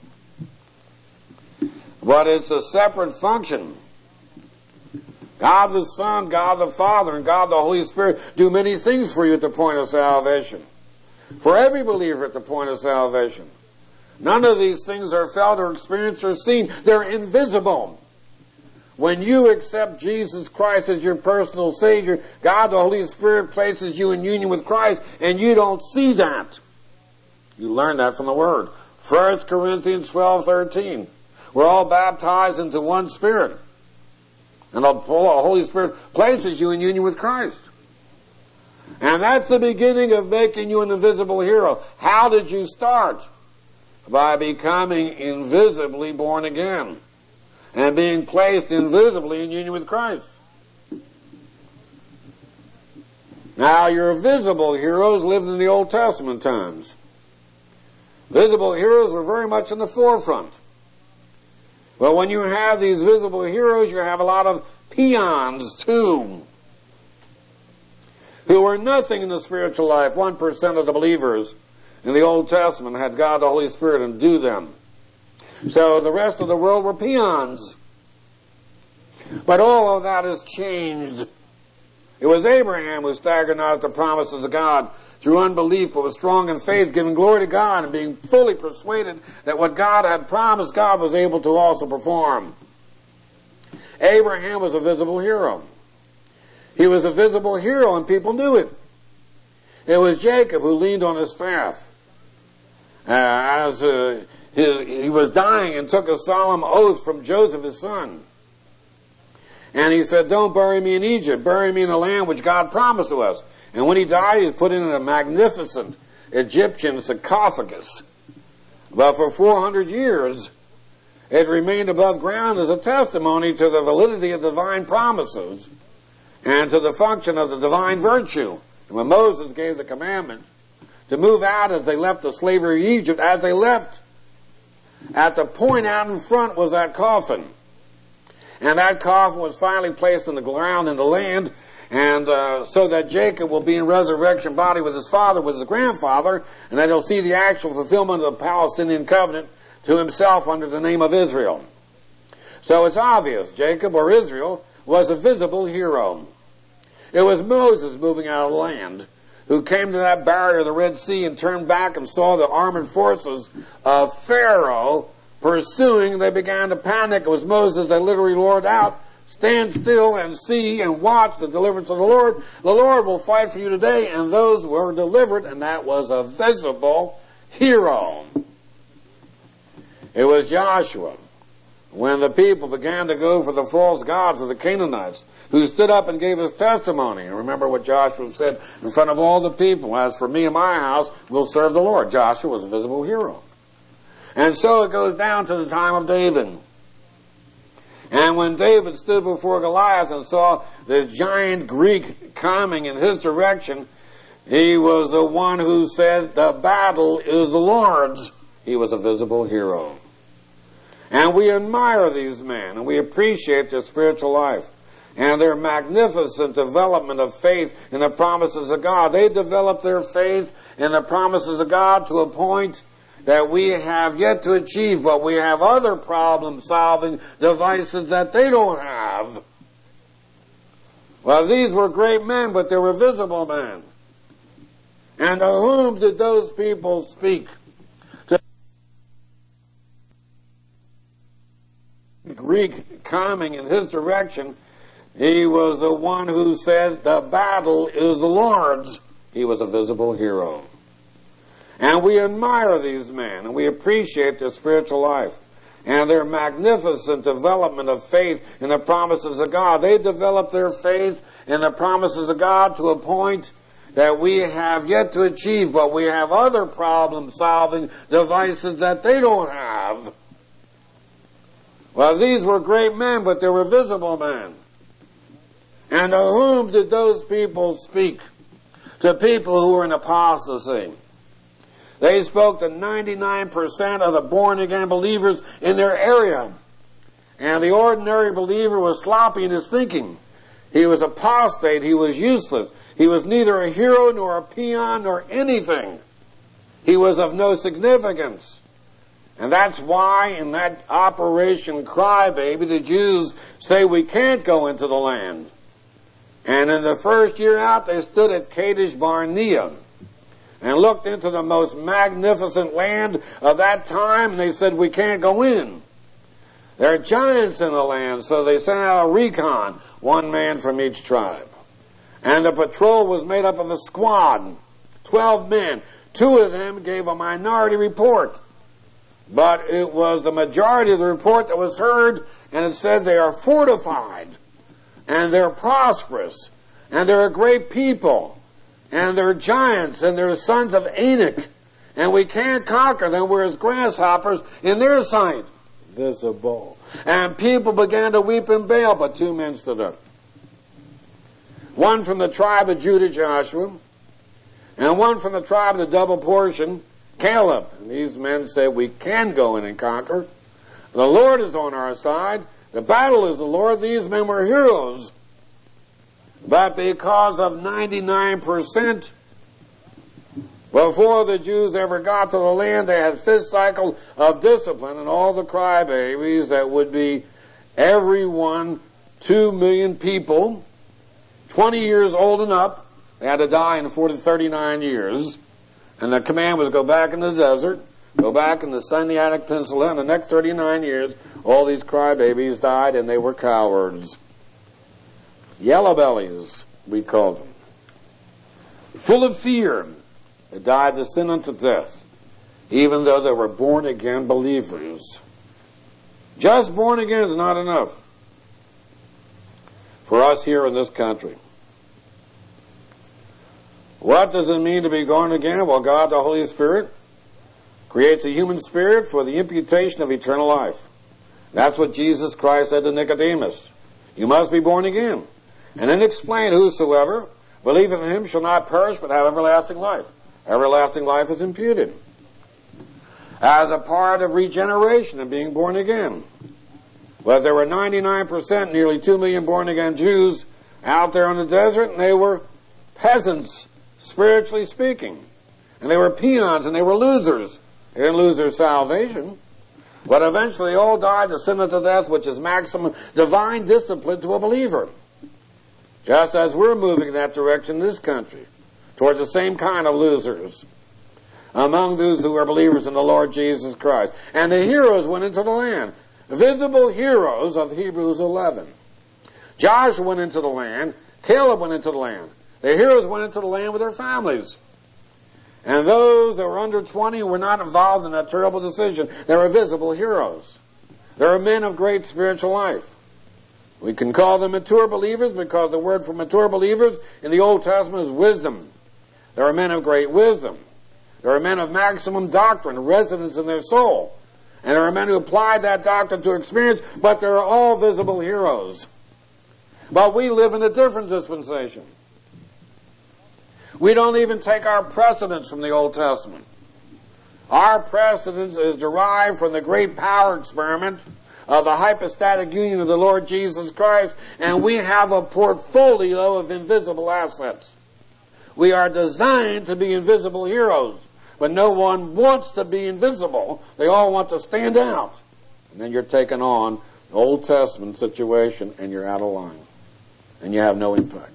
But it's a separate function. God the Son, God the Father, and God the Holy Spirit do many things for you at the point of salvation. For every believer at the point of salvation. None of these things are felt or experienced or seen. They're invisible. When you accept Jesus Christ as your personal Savior, God the Holy Spirit places you in union with Christ, and you don't see that. You learn that from the Word. First Corinthians twelve thirteen. We're all baptized into one Spirit. And the Holy Spirit places you in union with Christ. And that's the beginning of making you an invisible hero. How did you start? By becoming invisibly born again and being placed invisibly in union with Christ. Now, your visible heroes lived in the Old Testament times. Visible heroes were very much in the forefront. But when you have these visible heroes, you have a lot of peons, too, who were nothing in the spiritual life. One percent of the believers in the Old Testament had God the Holy Spirit and do them. So the rest of the world were peons. But all of that has changed. It was Abraham who staggered not at the promises of God through unbelief, but was strong in faith, giving glory to God and being fully persuaded that what God had promised, God was able to also perform. Abraham was a visible hero. He was a visible hero and people knew it. It was Jacob who leaned on his staff uh, as uh, he, he was dying and took a solemn oath from Joseph, his son. And he said, "Don't bury me in Egypt. Bury me in the land which God promised to us." And when he died, he was put in a magnificent Egyptian sarcophagus But for four hundred years, it remained above ground as a testimony to the validity of divine promises and to the function of the divine virtue. And when Moses gave the commandment to move out as they left the slavery of Egypt, as they left, at the point out in front was that coffin. And that coffin was finally placed in the ground in the land, and uh, so that Jacob will be in resurrection body with his father, with his grandfather, and that he'll see the actual fulfillment of the Palestinian covenant to himself under the name of Israel. So it's obvious Jacob, or Israel, was a visible hero. It was Moses moving out of the land who came to that barrier of the Red Sea and turned back and saw the armored forces of Pharaoh pursuing. They began to panic. It was Moses that literally roared out, "Stand still and see and watch the deliverance of the Lord. The Lord will fight for you today." And those were delivered, and that was a visible hero. It was Joshua, when the people began to go for the false gods of the Canaanites, who stood up and gave his testimony. And remember what Joshua said in front of all the people: "As for me and my house, we'll serve the Lord." Joshua was a visible hero. And so it goes down to the time of David. And when David stood before Goliath and saw this giant Greek coming in his direction, he was the one who said, "The battle is the Lord's." He was a visible hero. And we admire these men, and we appreciate their spiritual life and their magnificent development of faith in the promises of God. They developed their faith in the promises of God to a point that we have yet to achieve, but we have other problem-solving devices that they don't have. Well, these were great men, but they were visible men. And to whom did those people speak? To Greek coming in his direction, he was the one who said, "The battle is the Lord's." He was a visible hero. And we admire these men, and we appreciate their spiritual life and their magnificent development of faith in the promises of God. They developed their faith in the promises of God to a point that we have yet to achieve, but we have other problem-solving devices that they don't have. Well, these were great men, but they were visible men. And to whom did those people speak? To people who were in apostasy. They spoke to ninety-nine percent of the born-again believers in their area. And the ordinary believer was sloppy in his thinking. He was apostate. He was useless. He was neither a hero nor a peon nor anything. He was of no significance. And that's why in that Operation Crybaby, the Jews say we can't go into the land. And in the first year out, they stood at Kadesh Barnea and looked into the most magnificent land of that time, and they said, "We can't go in. There are giants in the land," so they sent out a recon, one man from each tribe. And the patrol was made up of a squad, twelve men. Two of them gave a minority report, but it was the majority of the report that was heard, and it said they are fortified, and they're prosperous, and they're a great people, and they're giants, and they're sons of Anak, and we can't conquer them. We're as grasshoppers in their sight. Visible. And people began to weep and bail, but two men stood up. One from the tribe of Judah, Joshua, and one from the tribe of the double portion, Caleb. And these men said, "We can go in and conquer. The Lord is on our side. The battle is the Lord." These men were heroes. But because of ninety-nine percent, before the Jews ever got to the land, they had fifth cycle of discipline, and all the crybabies that would be every one, two million people, twenty years old and up, they had to die in forty, thirty-nine years. And the command was go back in the desert, go back in the Sinaitic Peninsula, and the next thirty-nine years, all these crybabies died, and they were cowards. Yellow bellies, we called them. Full of fear. They died to sin unto death, even though they were born-again believers. Just born again is not enough for us here in this country. What does it mean to be born again? Well, God, the Holy Spirit, creates a human spirit for the imputation of eternal life. That's what Jesus Christ said to Nicodemus. You must be born again. And then explain, whosoever believeth in him shall not perish but have everlasting life. Everlasting life is imputed as a part of regeneration and being born again. But there were ninety-nine percent, nearly two million born again Jews out there in the desert, and they were peasants, spiritually speaking. And they were peons and they were losers. They didn't lose their salvation. But eventually they all died the sin unto death, which is maximum divine discipline to a believer. Just as we're moving in that direction in this country, towards the same kind of losers among those who are believers in the Lord Jesus Christ. And the heroes went into the land. Visible heroes of Hebrews eleven. Joshua went into the land. Caleb went into the land. The heroes went into the land with their families. And those that were under twenty were not involved in that terrible decision. They were visible heroes. They were men of great spiritual life. We can call them mature believers because the word for mature believers in the Old Testament is wisdom. They are men of great wisdom. They are men of maximum doctrine, residence in their soul. And there are men who applied that doctrine to experience, but they're all visible heroes. But we live in a different dispensation. We don't even take our precedence from the Old Testament. Our precedence is derived from the great power experiment of the hypostatic union of the Lord Jesus Christ, and we have a portfolio of invisible assets. We are designed to be invisible heroes, but no one wants to be invisible. They all want to stand out. And then you're taking on the Old Testament situation, and you're out of line, and you have no impact.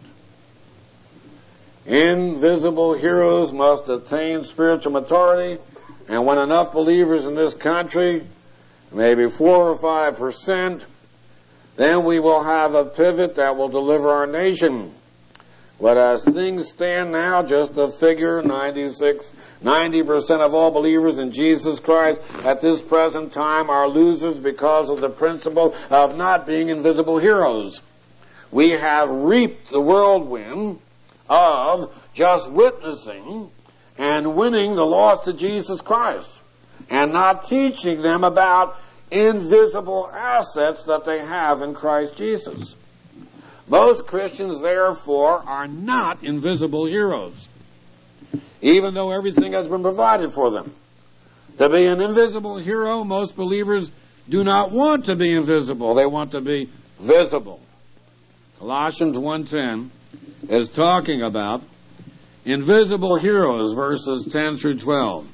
Invisible heroes must attain spiritual maturity, and when enough believers in this country, maybe four or five percent, then we will have a pivot that will deliver our nation. But as things stand now, just a figure, ninety-six, ninety percent of all believers in Jesus Christ at this present time are losers because of the principle of not being invisible heroes. We have reaped the whirlwind of just witnessing and winning the lost to Jesus Christ and not teaching them about invisible assets that they have in Christ Jesus. Most Christians, therefore, are not invisible heroes, even though everything has been provided for them. To be an invisible hero, most believers do not want to be invisible. They want to be visible. Colossians one ten is talking about invisible heroes, verses ten through twelve.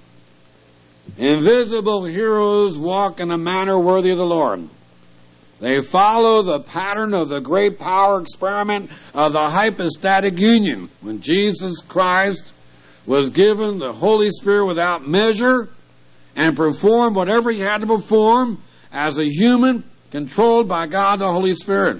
Invisible heroes walk in a manner worthy of the Lord. They follow the pattern of the great power experiment of the hypostatic union, when Jesus Christ was given the Holy Spirit without measure and performed whatever he had to perform as a human controlled by God the Holy Spirit.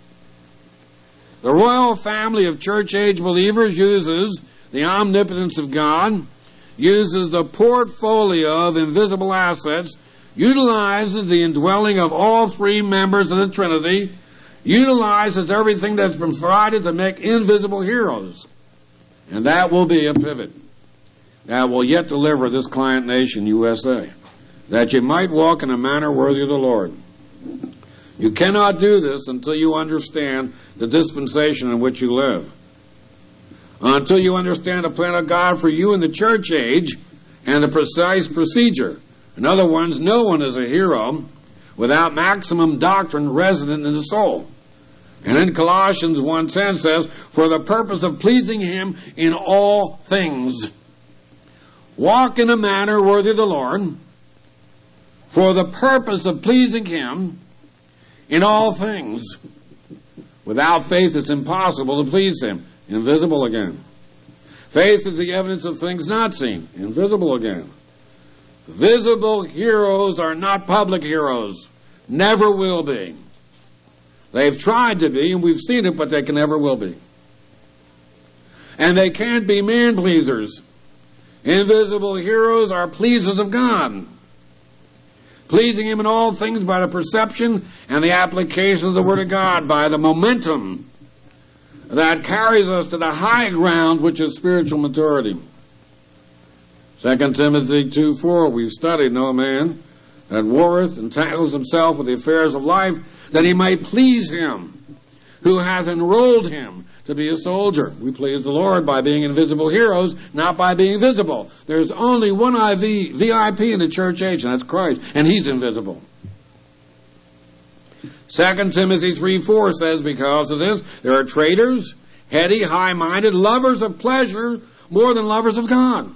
The royal family of church-age believers uses the omnipotence of God, uses the portfolio of invisible assets, utilizes the indwelling of all three members of the Trinity, utilizes everything that's been provided to make invisible heroes. And that will be a pivot that will yet deliver this client nation, U S A, that you might walk in a manner worthy of the Lord. You cannot do this until you understand the dispensation in which you live. Until you understand the plan of God for you in the church age and the precise procedure. In other words, no one is a hero without maximum doctrine resident in the soul. And then Colossians one ten says, for the purpose of pleasing him in all things. Walk in a manner worthy of the Lord for the purpose of pleasing him in all things. Without faith, it's impossible to please him. Invisible again. Faith is the evidence of things not seen. Invisible again. Visible heroes are not public heroes. Never will be. They've tried to be, and we've seen it, but they can never will be. And they can't be man-pleasers. Invisible heroes are pleasers of God. Pleasing him in all things by the perception and the application of the Word of God, by the momentum that carries us to the high ground, which is spiritual maturity. Second Timothy two four, we've studied, no man that warreth and tangles himself with the affairs of life, that he might please him who hath enrolled him to be a soldier. We please the Lord by being invisible heroes, not by being visible. There's only one V I P in the church age, and that's Christ, and he's invisible. Second Timothy three four says, because of this, there are traitors, heady, high-minded, lovers of pleasure more than lovers of God.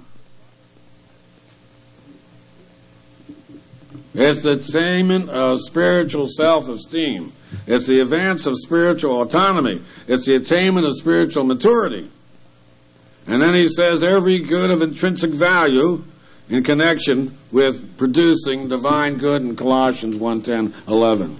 It's the attainment of spiritual self-esteem. It's the advance of spiritual autonomy. It's the attainment of spiritual maturity. And then he says every good of intrinsic value in connection with producing divine good in Colossians one ten eleven.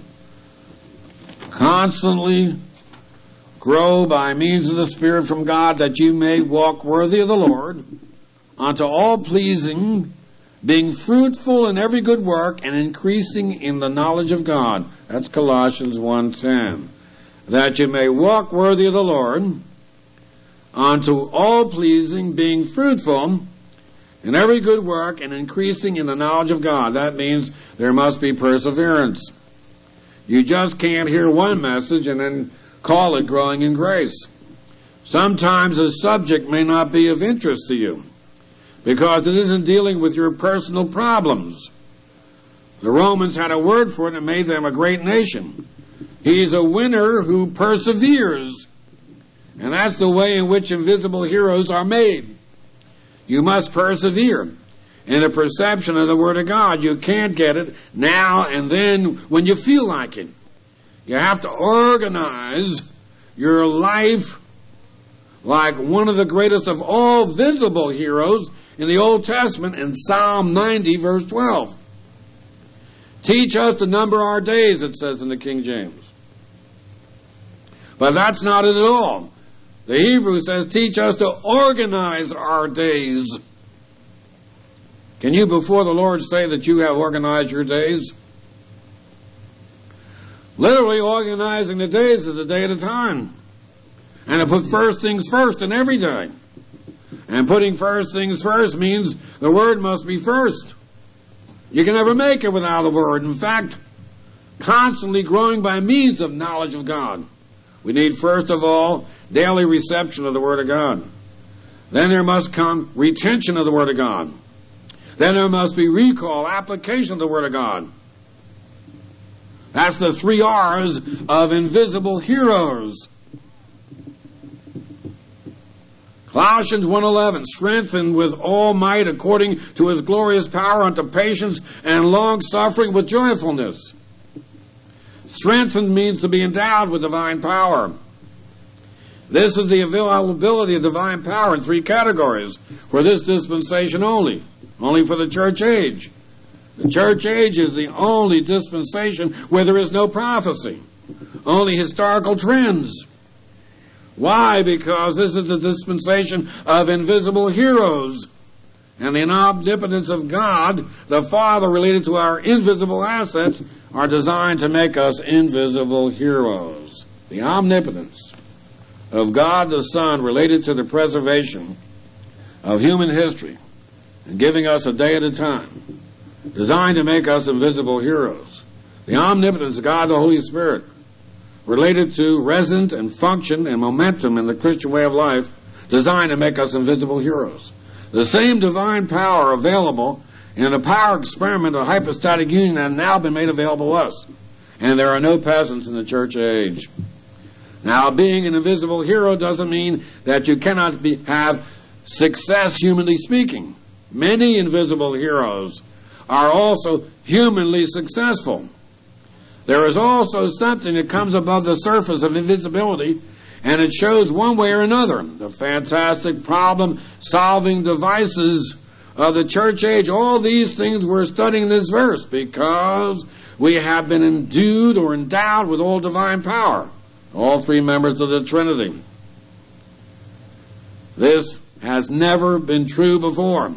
Constantly grow by means of the Spirit from God, that you may walk worthy of the Lord, unto all pleasing, being fruitful in every good work and increasing in the knowledge of God. That's Colossians one ten. That you may walk worthy of the Lord, unto all pleasing, being fruitful in every good work and increasing in the knowledge of God. That means there must be perseverance. You just can't hear one message and then call it growing in grace. Sometimes a subject may not be of interest to you, because it isn't dealing with your personal problems. The Romans had a word for it and made them a great nation. He's a winner who perseveres. And that's the way in which invisible heroes are made. You must persevere in the perception of the Word of God. You can't get it now and then when you feel like it. You have to organize your life like one of the greatest of all visible heroes in the Old Testament in Psalm ninety, verse twelve. Teach us to number our days, it says in the King James. But that's not it at all. The Hebrew says, teach us to organize our days. Can you before the Lord say that you have organized your days? Literally, organizing the days is a day at a time. And to put first things first in every day. And putting first things first means the Word must be first. You can never make it without the Word. In fact, constantly growing by means of knowledge of God. We need, first of all, daily reception of the Word of God. Then there must come retention of the Word of God. Then there must be recall, application of the Word of God. That's the three R's of invisible heroes. Colossians one eleven, strengthened with all might according to his glorious power unto patience and long-suffering with joyfulness. Strengthened means to be endowed with divine power. This is the availability of divine power in three categories for this dispensation only. Only for the church age. The church age is the only dispensation where there is no prophecy. Only historical trends. Why? Because this is the dispensation of invisible heroes. And the omnipotence of God, the Father, related to our invisible assets, are designed to make us invisible heroes. The omnipotence of God the Son, related to the preservation of human history, and giving us a day at a time, designed to make us invisible heroes. The omnipotence of God the Holy Spirit, related to resident and function and momentum in the Christian way of life, designed to make us invisible heroes. The same divine power available in the power experiment of hypostatic union has now been made available to us. And there are no peasants in the church age. Now, being an invisible hero doesn't mean that you cannot be, have success, humanly speaking. Many invisible heroes are also humanly successful. There is also something that comes above the surface of invisibility, and it shows one way or another. The fantastic problem-solving devices of the church age, all these things we're studying in this verse, because we have been endued or endowed with all divine power. All three members of the Trinity. This has never been true before.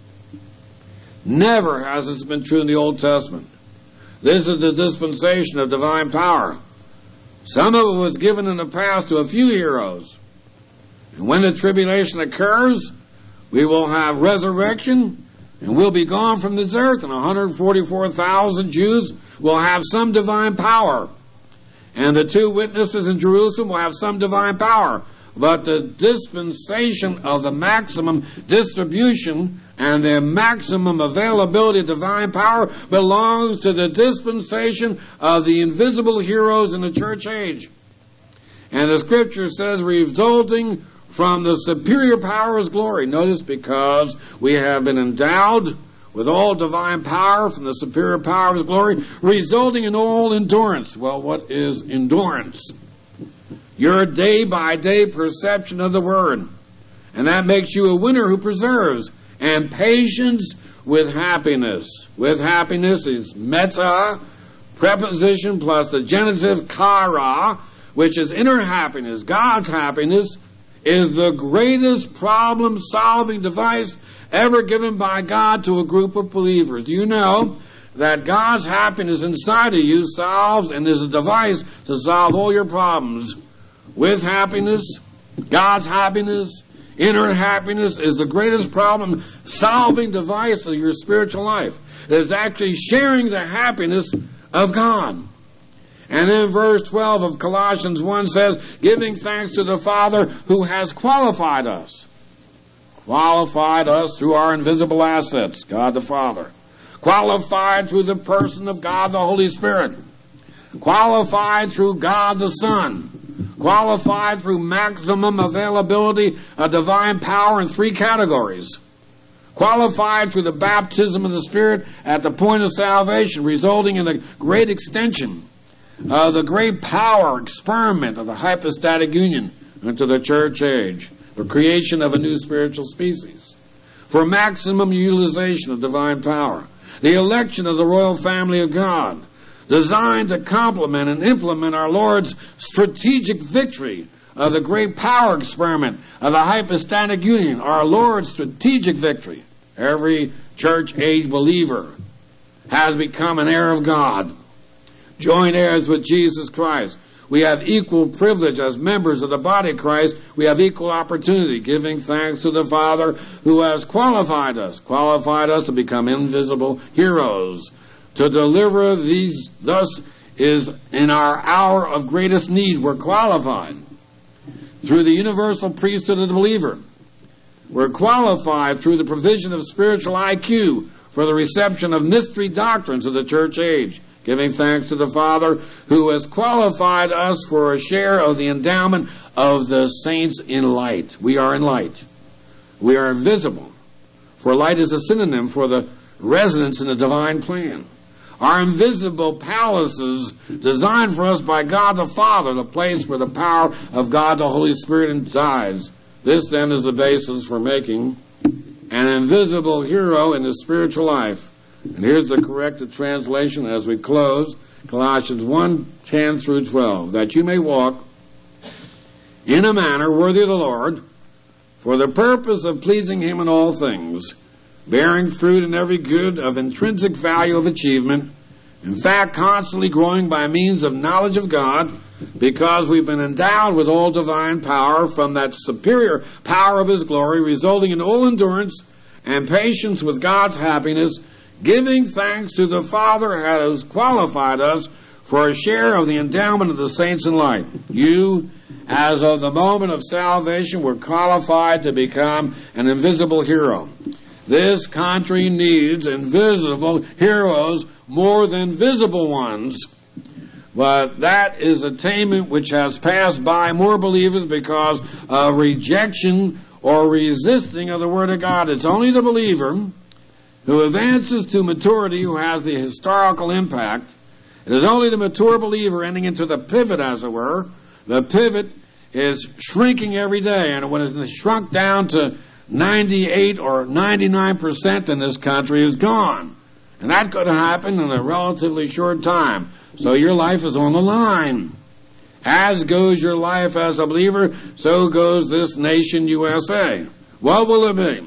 Never has this been true in the Old Testament. This is the dispensation of divine power. Some of it was given in the past to a few heroes. And when the tribulation occurs, we will have resurrection and will be gone from this earth, and one hundred forty-four thousand Jews will have some divine power. And the two witnesses in Jerusalem will have some divine power. But the dispensation of the maximum distribution and the maximum availability of divine power belongs to the dispensation of the invisible heroes in the church age. And the scripture says, resulting from the superior power of his glory. Notice, because we have been endowed with all divine power from the superior power of his glory, resulting in all endurance. Well, what is endurance? Your day-by-day perception of the Word. And that makes you a winner who preserves. And patience with happiness. With happiness is meta, preposition plus the genitive kara, which is inner happiness. God's happiness is the greatest problem-solving device ever given by God to a group of believers. Do you know that God's happiness inside of you solves and is a device to solve all your problems? With happiness, God's happiness, inner happiness is the greatest problem-solving device of your spiritual life. It's actually sharing the happiness of God. And then verse twelve of Colossians one says, giving thanks to the Father who has qualified us. Qualified us through our invisible assets, God the Father. Qualified through the person of God the Holy Spirit. Qualified through God the Son. Qualified through maximum availability of divine power in three categories. Qualified through the baptism of the Spirit at the point of salvation, resulting in a great extension of the great power experiment of the hypostatic union into the church age, the creation of a new spiritual species. For maximum utilization of divine power, the election of the royal family of God, designed to complement and implement our Lord's strategic victory of the great power experiment of the hypostatic union, our Lord's strategic victory. Every church age believer has become an heir of God, joint heirs with Jesus Christ. We have equal privilege as members of the body of Christ. We have equal opportunity, giving thanks to the Father who has qualified us, qualified us to become invisible heroes. To deliver these, thus is in our hour of greatest need, we're qualified. Through the universal priesthood of the believer, we're qualified through the provision of spiritual I Q for the reception of mystery doctrines of the church age, giving thanks to the Father who has qualified us for a share of the endowment of the saints in light. We are in light. We are invisible, for light is a synonym for the residence in the divine plan. Our invisible palaces designed for us by God the Father, the place where the power of God the Holy Spirit resides. This then is the basis for making an invisible hero in the spiritual life. And here's the corrected translation as we close. Colossians one, ten through twelve. That you may walk in a manner worthy of the Lord, for the purpose of pleasing Him in all things, bearing fruit in every good of intrinsic value of achievement, in fact, constantly growing by means of knowledge of God, because we've been endowed with all divine power from that superior power of His glory, resulting in all endurance and patience with God's happiness, giving thanks to the Father who has qualified us for a share of the endowment of the saints in light. You, as of the moment of salvation, were qualified to become an invisible hero. This country needs invisible heroes more than visible ones. But that is attainment which has passed by more believers because of rejection or resisting of the Word of God. It's only the believer who advances to maturity who has the historical impact. It is only the mature believer ending into the pivot, as it were. The pivot is shrinking every day, and when it's shrunk down to ninety-eight or ninety-nine percent in this country, is gone. And that could happen in a relatively short time. So your life is on the line. As goes your life as a believer, so goes this nation, U S A. What will it be?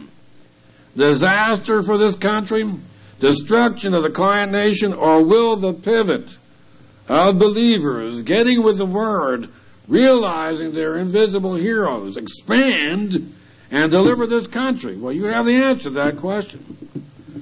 Disaster for this country? Destruction of the client nation? Or will the pivot of believers getting with the Word, realizing they're invisible heroes, expand and deliver this country? Well, you have the answer to that question.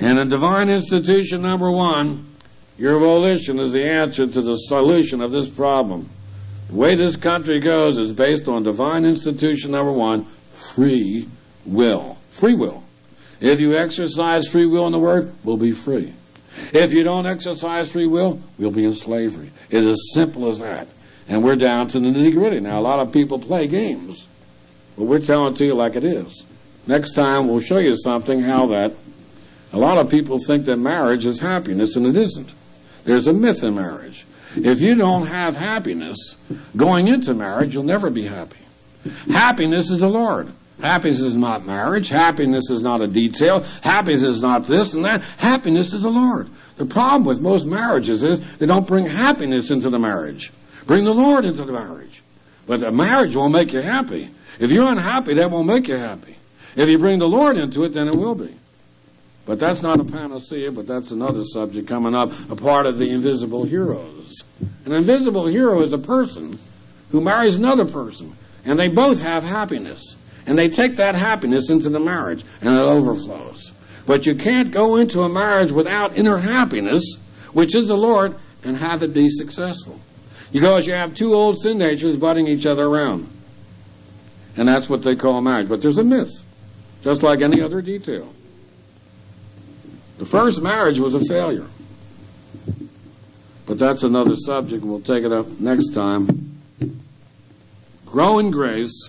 And in divine institution number one, your volition is the answer to the solution of this problem. The way this country goes is based on divine institution number one, free will. Free will. If you exercise free will in the Word, we'll be free. If you don't exercise free will, we'll be in slavery. It is as simple as that. And we're down to the nitty-gritty. Now, a lot of people play games, but we're telling it to you like it is. Next time, we'll show you something how that a lot of people think that marriage is happiness, and it isn't. There's a myth in marriage. If you don't have happiness going into marriage, you'll never be happy. Happiness is the Lord. Happiness is not marriage. Happiness is not a detail. Happiness is not this and that. Happiness is the Lord. The problem with most marriages is they don't bring happiness into the marriage. Bring the Lord into the marriage. But a marriage won't make you happy. If you're unhappy, that won't make you happy. If you bring the Lord into it, then it will be. But that's not a panacea, but that's another subject coming up, a part of the invisible heroes. An invisible hero is a person who marries another person, and they both have happiness. And they take that happiness into the marriage, and it overflows. But you can't go into a marriage without inner happiness, which is the Lord, and have it be successful. Because you have two old sin natures butting each other around. And that's what they call marriage. But there's a myth, just like any other detail. The first marriage was a failure. But that's another subject. We'll take it up next time. Grow in grace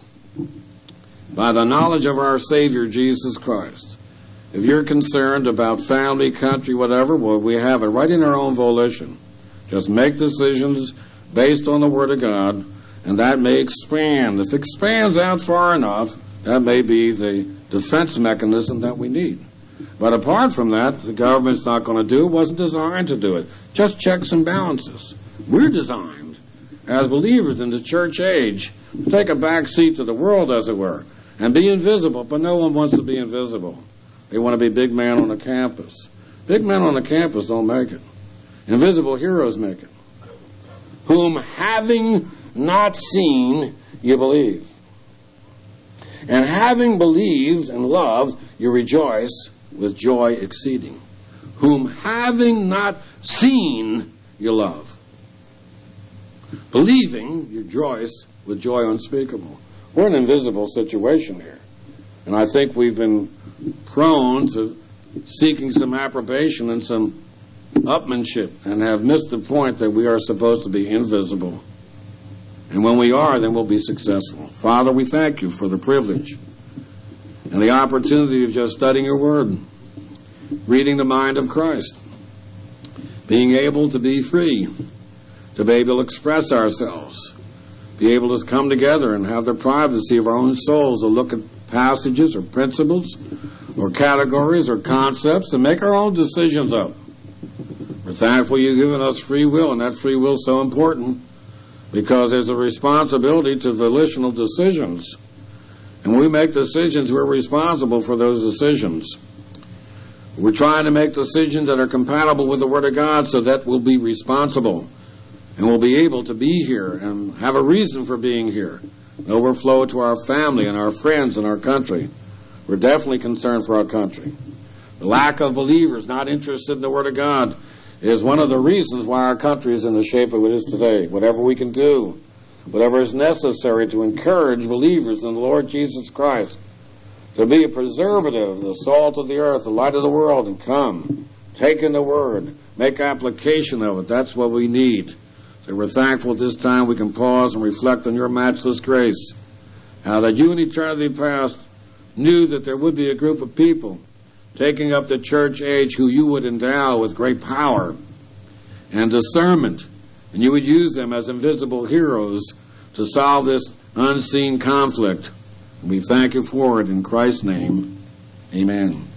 by the knowledge of our Savior, Jesus Christ. If you're concerned about family, country, whatever, well, we have it right in our own volition. Just make decisions based on the Word of God, and that may expand. If it expands out far enough, that may be the defense mechanism that we need. But apart from that, the government's not going to do it, wasn't designed to do it. Just checks and balances. We're designed, as believers in the church age, to take a back seat to the world, as it were, and be invisible, but no one wants to be invisible. They want to be big man on the campus. Big men on the campus don't make it. Invisible heroes make it. Whom having not seen, you believe. And having believed and loved, you rejoice with joy exceeding. Whom having not seen, you love. Believing, you rejoice with joy unspeakable. We're in an invisible situation here. And I think we've been prone to seeking some approbation and some upmanship and have missed the point that we are supposed to be invisible. And when we are, then we'll be successful. Father, we thank you for the privilege and the opportunity of just studying your word, reading the mind of Christ, being able to be free, to be able to express ourselves, be able to come together and have the privacy of our own souls to look at passages or principles or categories or concepts and make our own decisions up. We're thankful you've given us free will, and that free will is so important because there's a responsibility to volitional decisions. And when we make decisions, we're responsible for those decisions. We're trying to make decisions that are compatible with the Word of God so that we'll be responsible and we'll be able to be here and have a reason for being here. Overflow to our family and our friends and our country. We're definitely concerned for our country. The lack of believers not interested in the Word of God is one of the reasons why our country is in the shape of it is today. Whatever we can do, whatever is necessary to encourage believers in the Lord Jesus Christ, to be a preservative, the salt of the earth, the light of the world, and come, take in the Word, make application of it. That's what we need. So we're thankful at this time we can pause and reflect on your matchless grace. How that you in eternity past knew that there would be a group of people taking up the church age who you would endow with great power and discernment, and you would use them as invisible heroes to solve this unseen conflict. We thank you for it in Christ's name. Amen.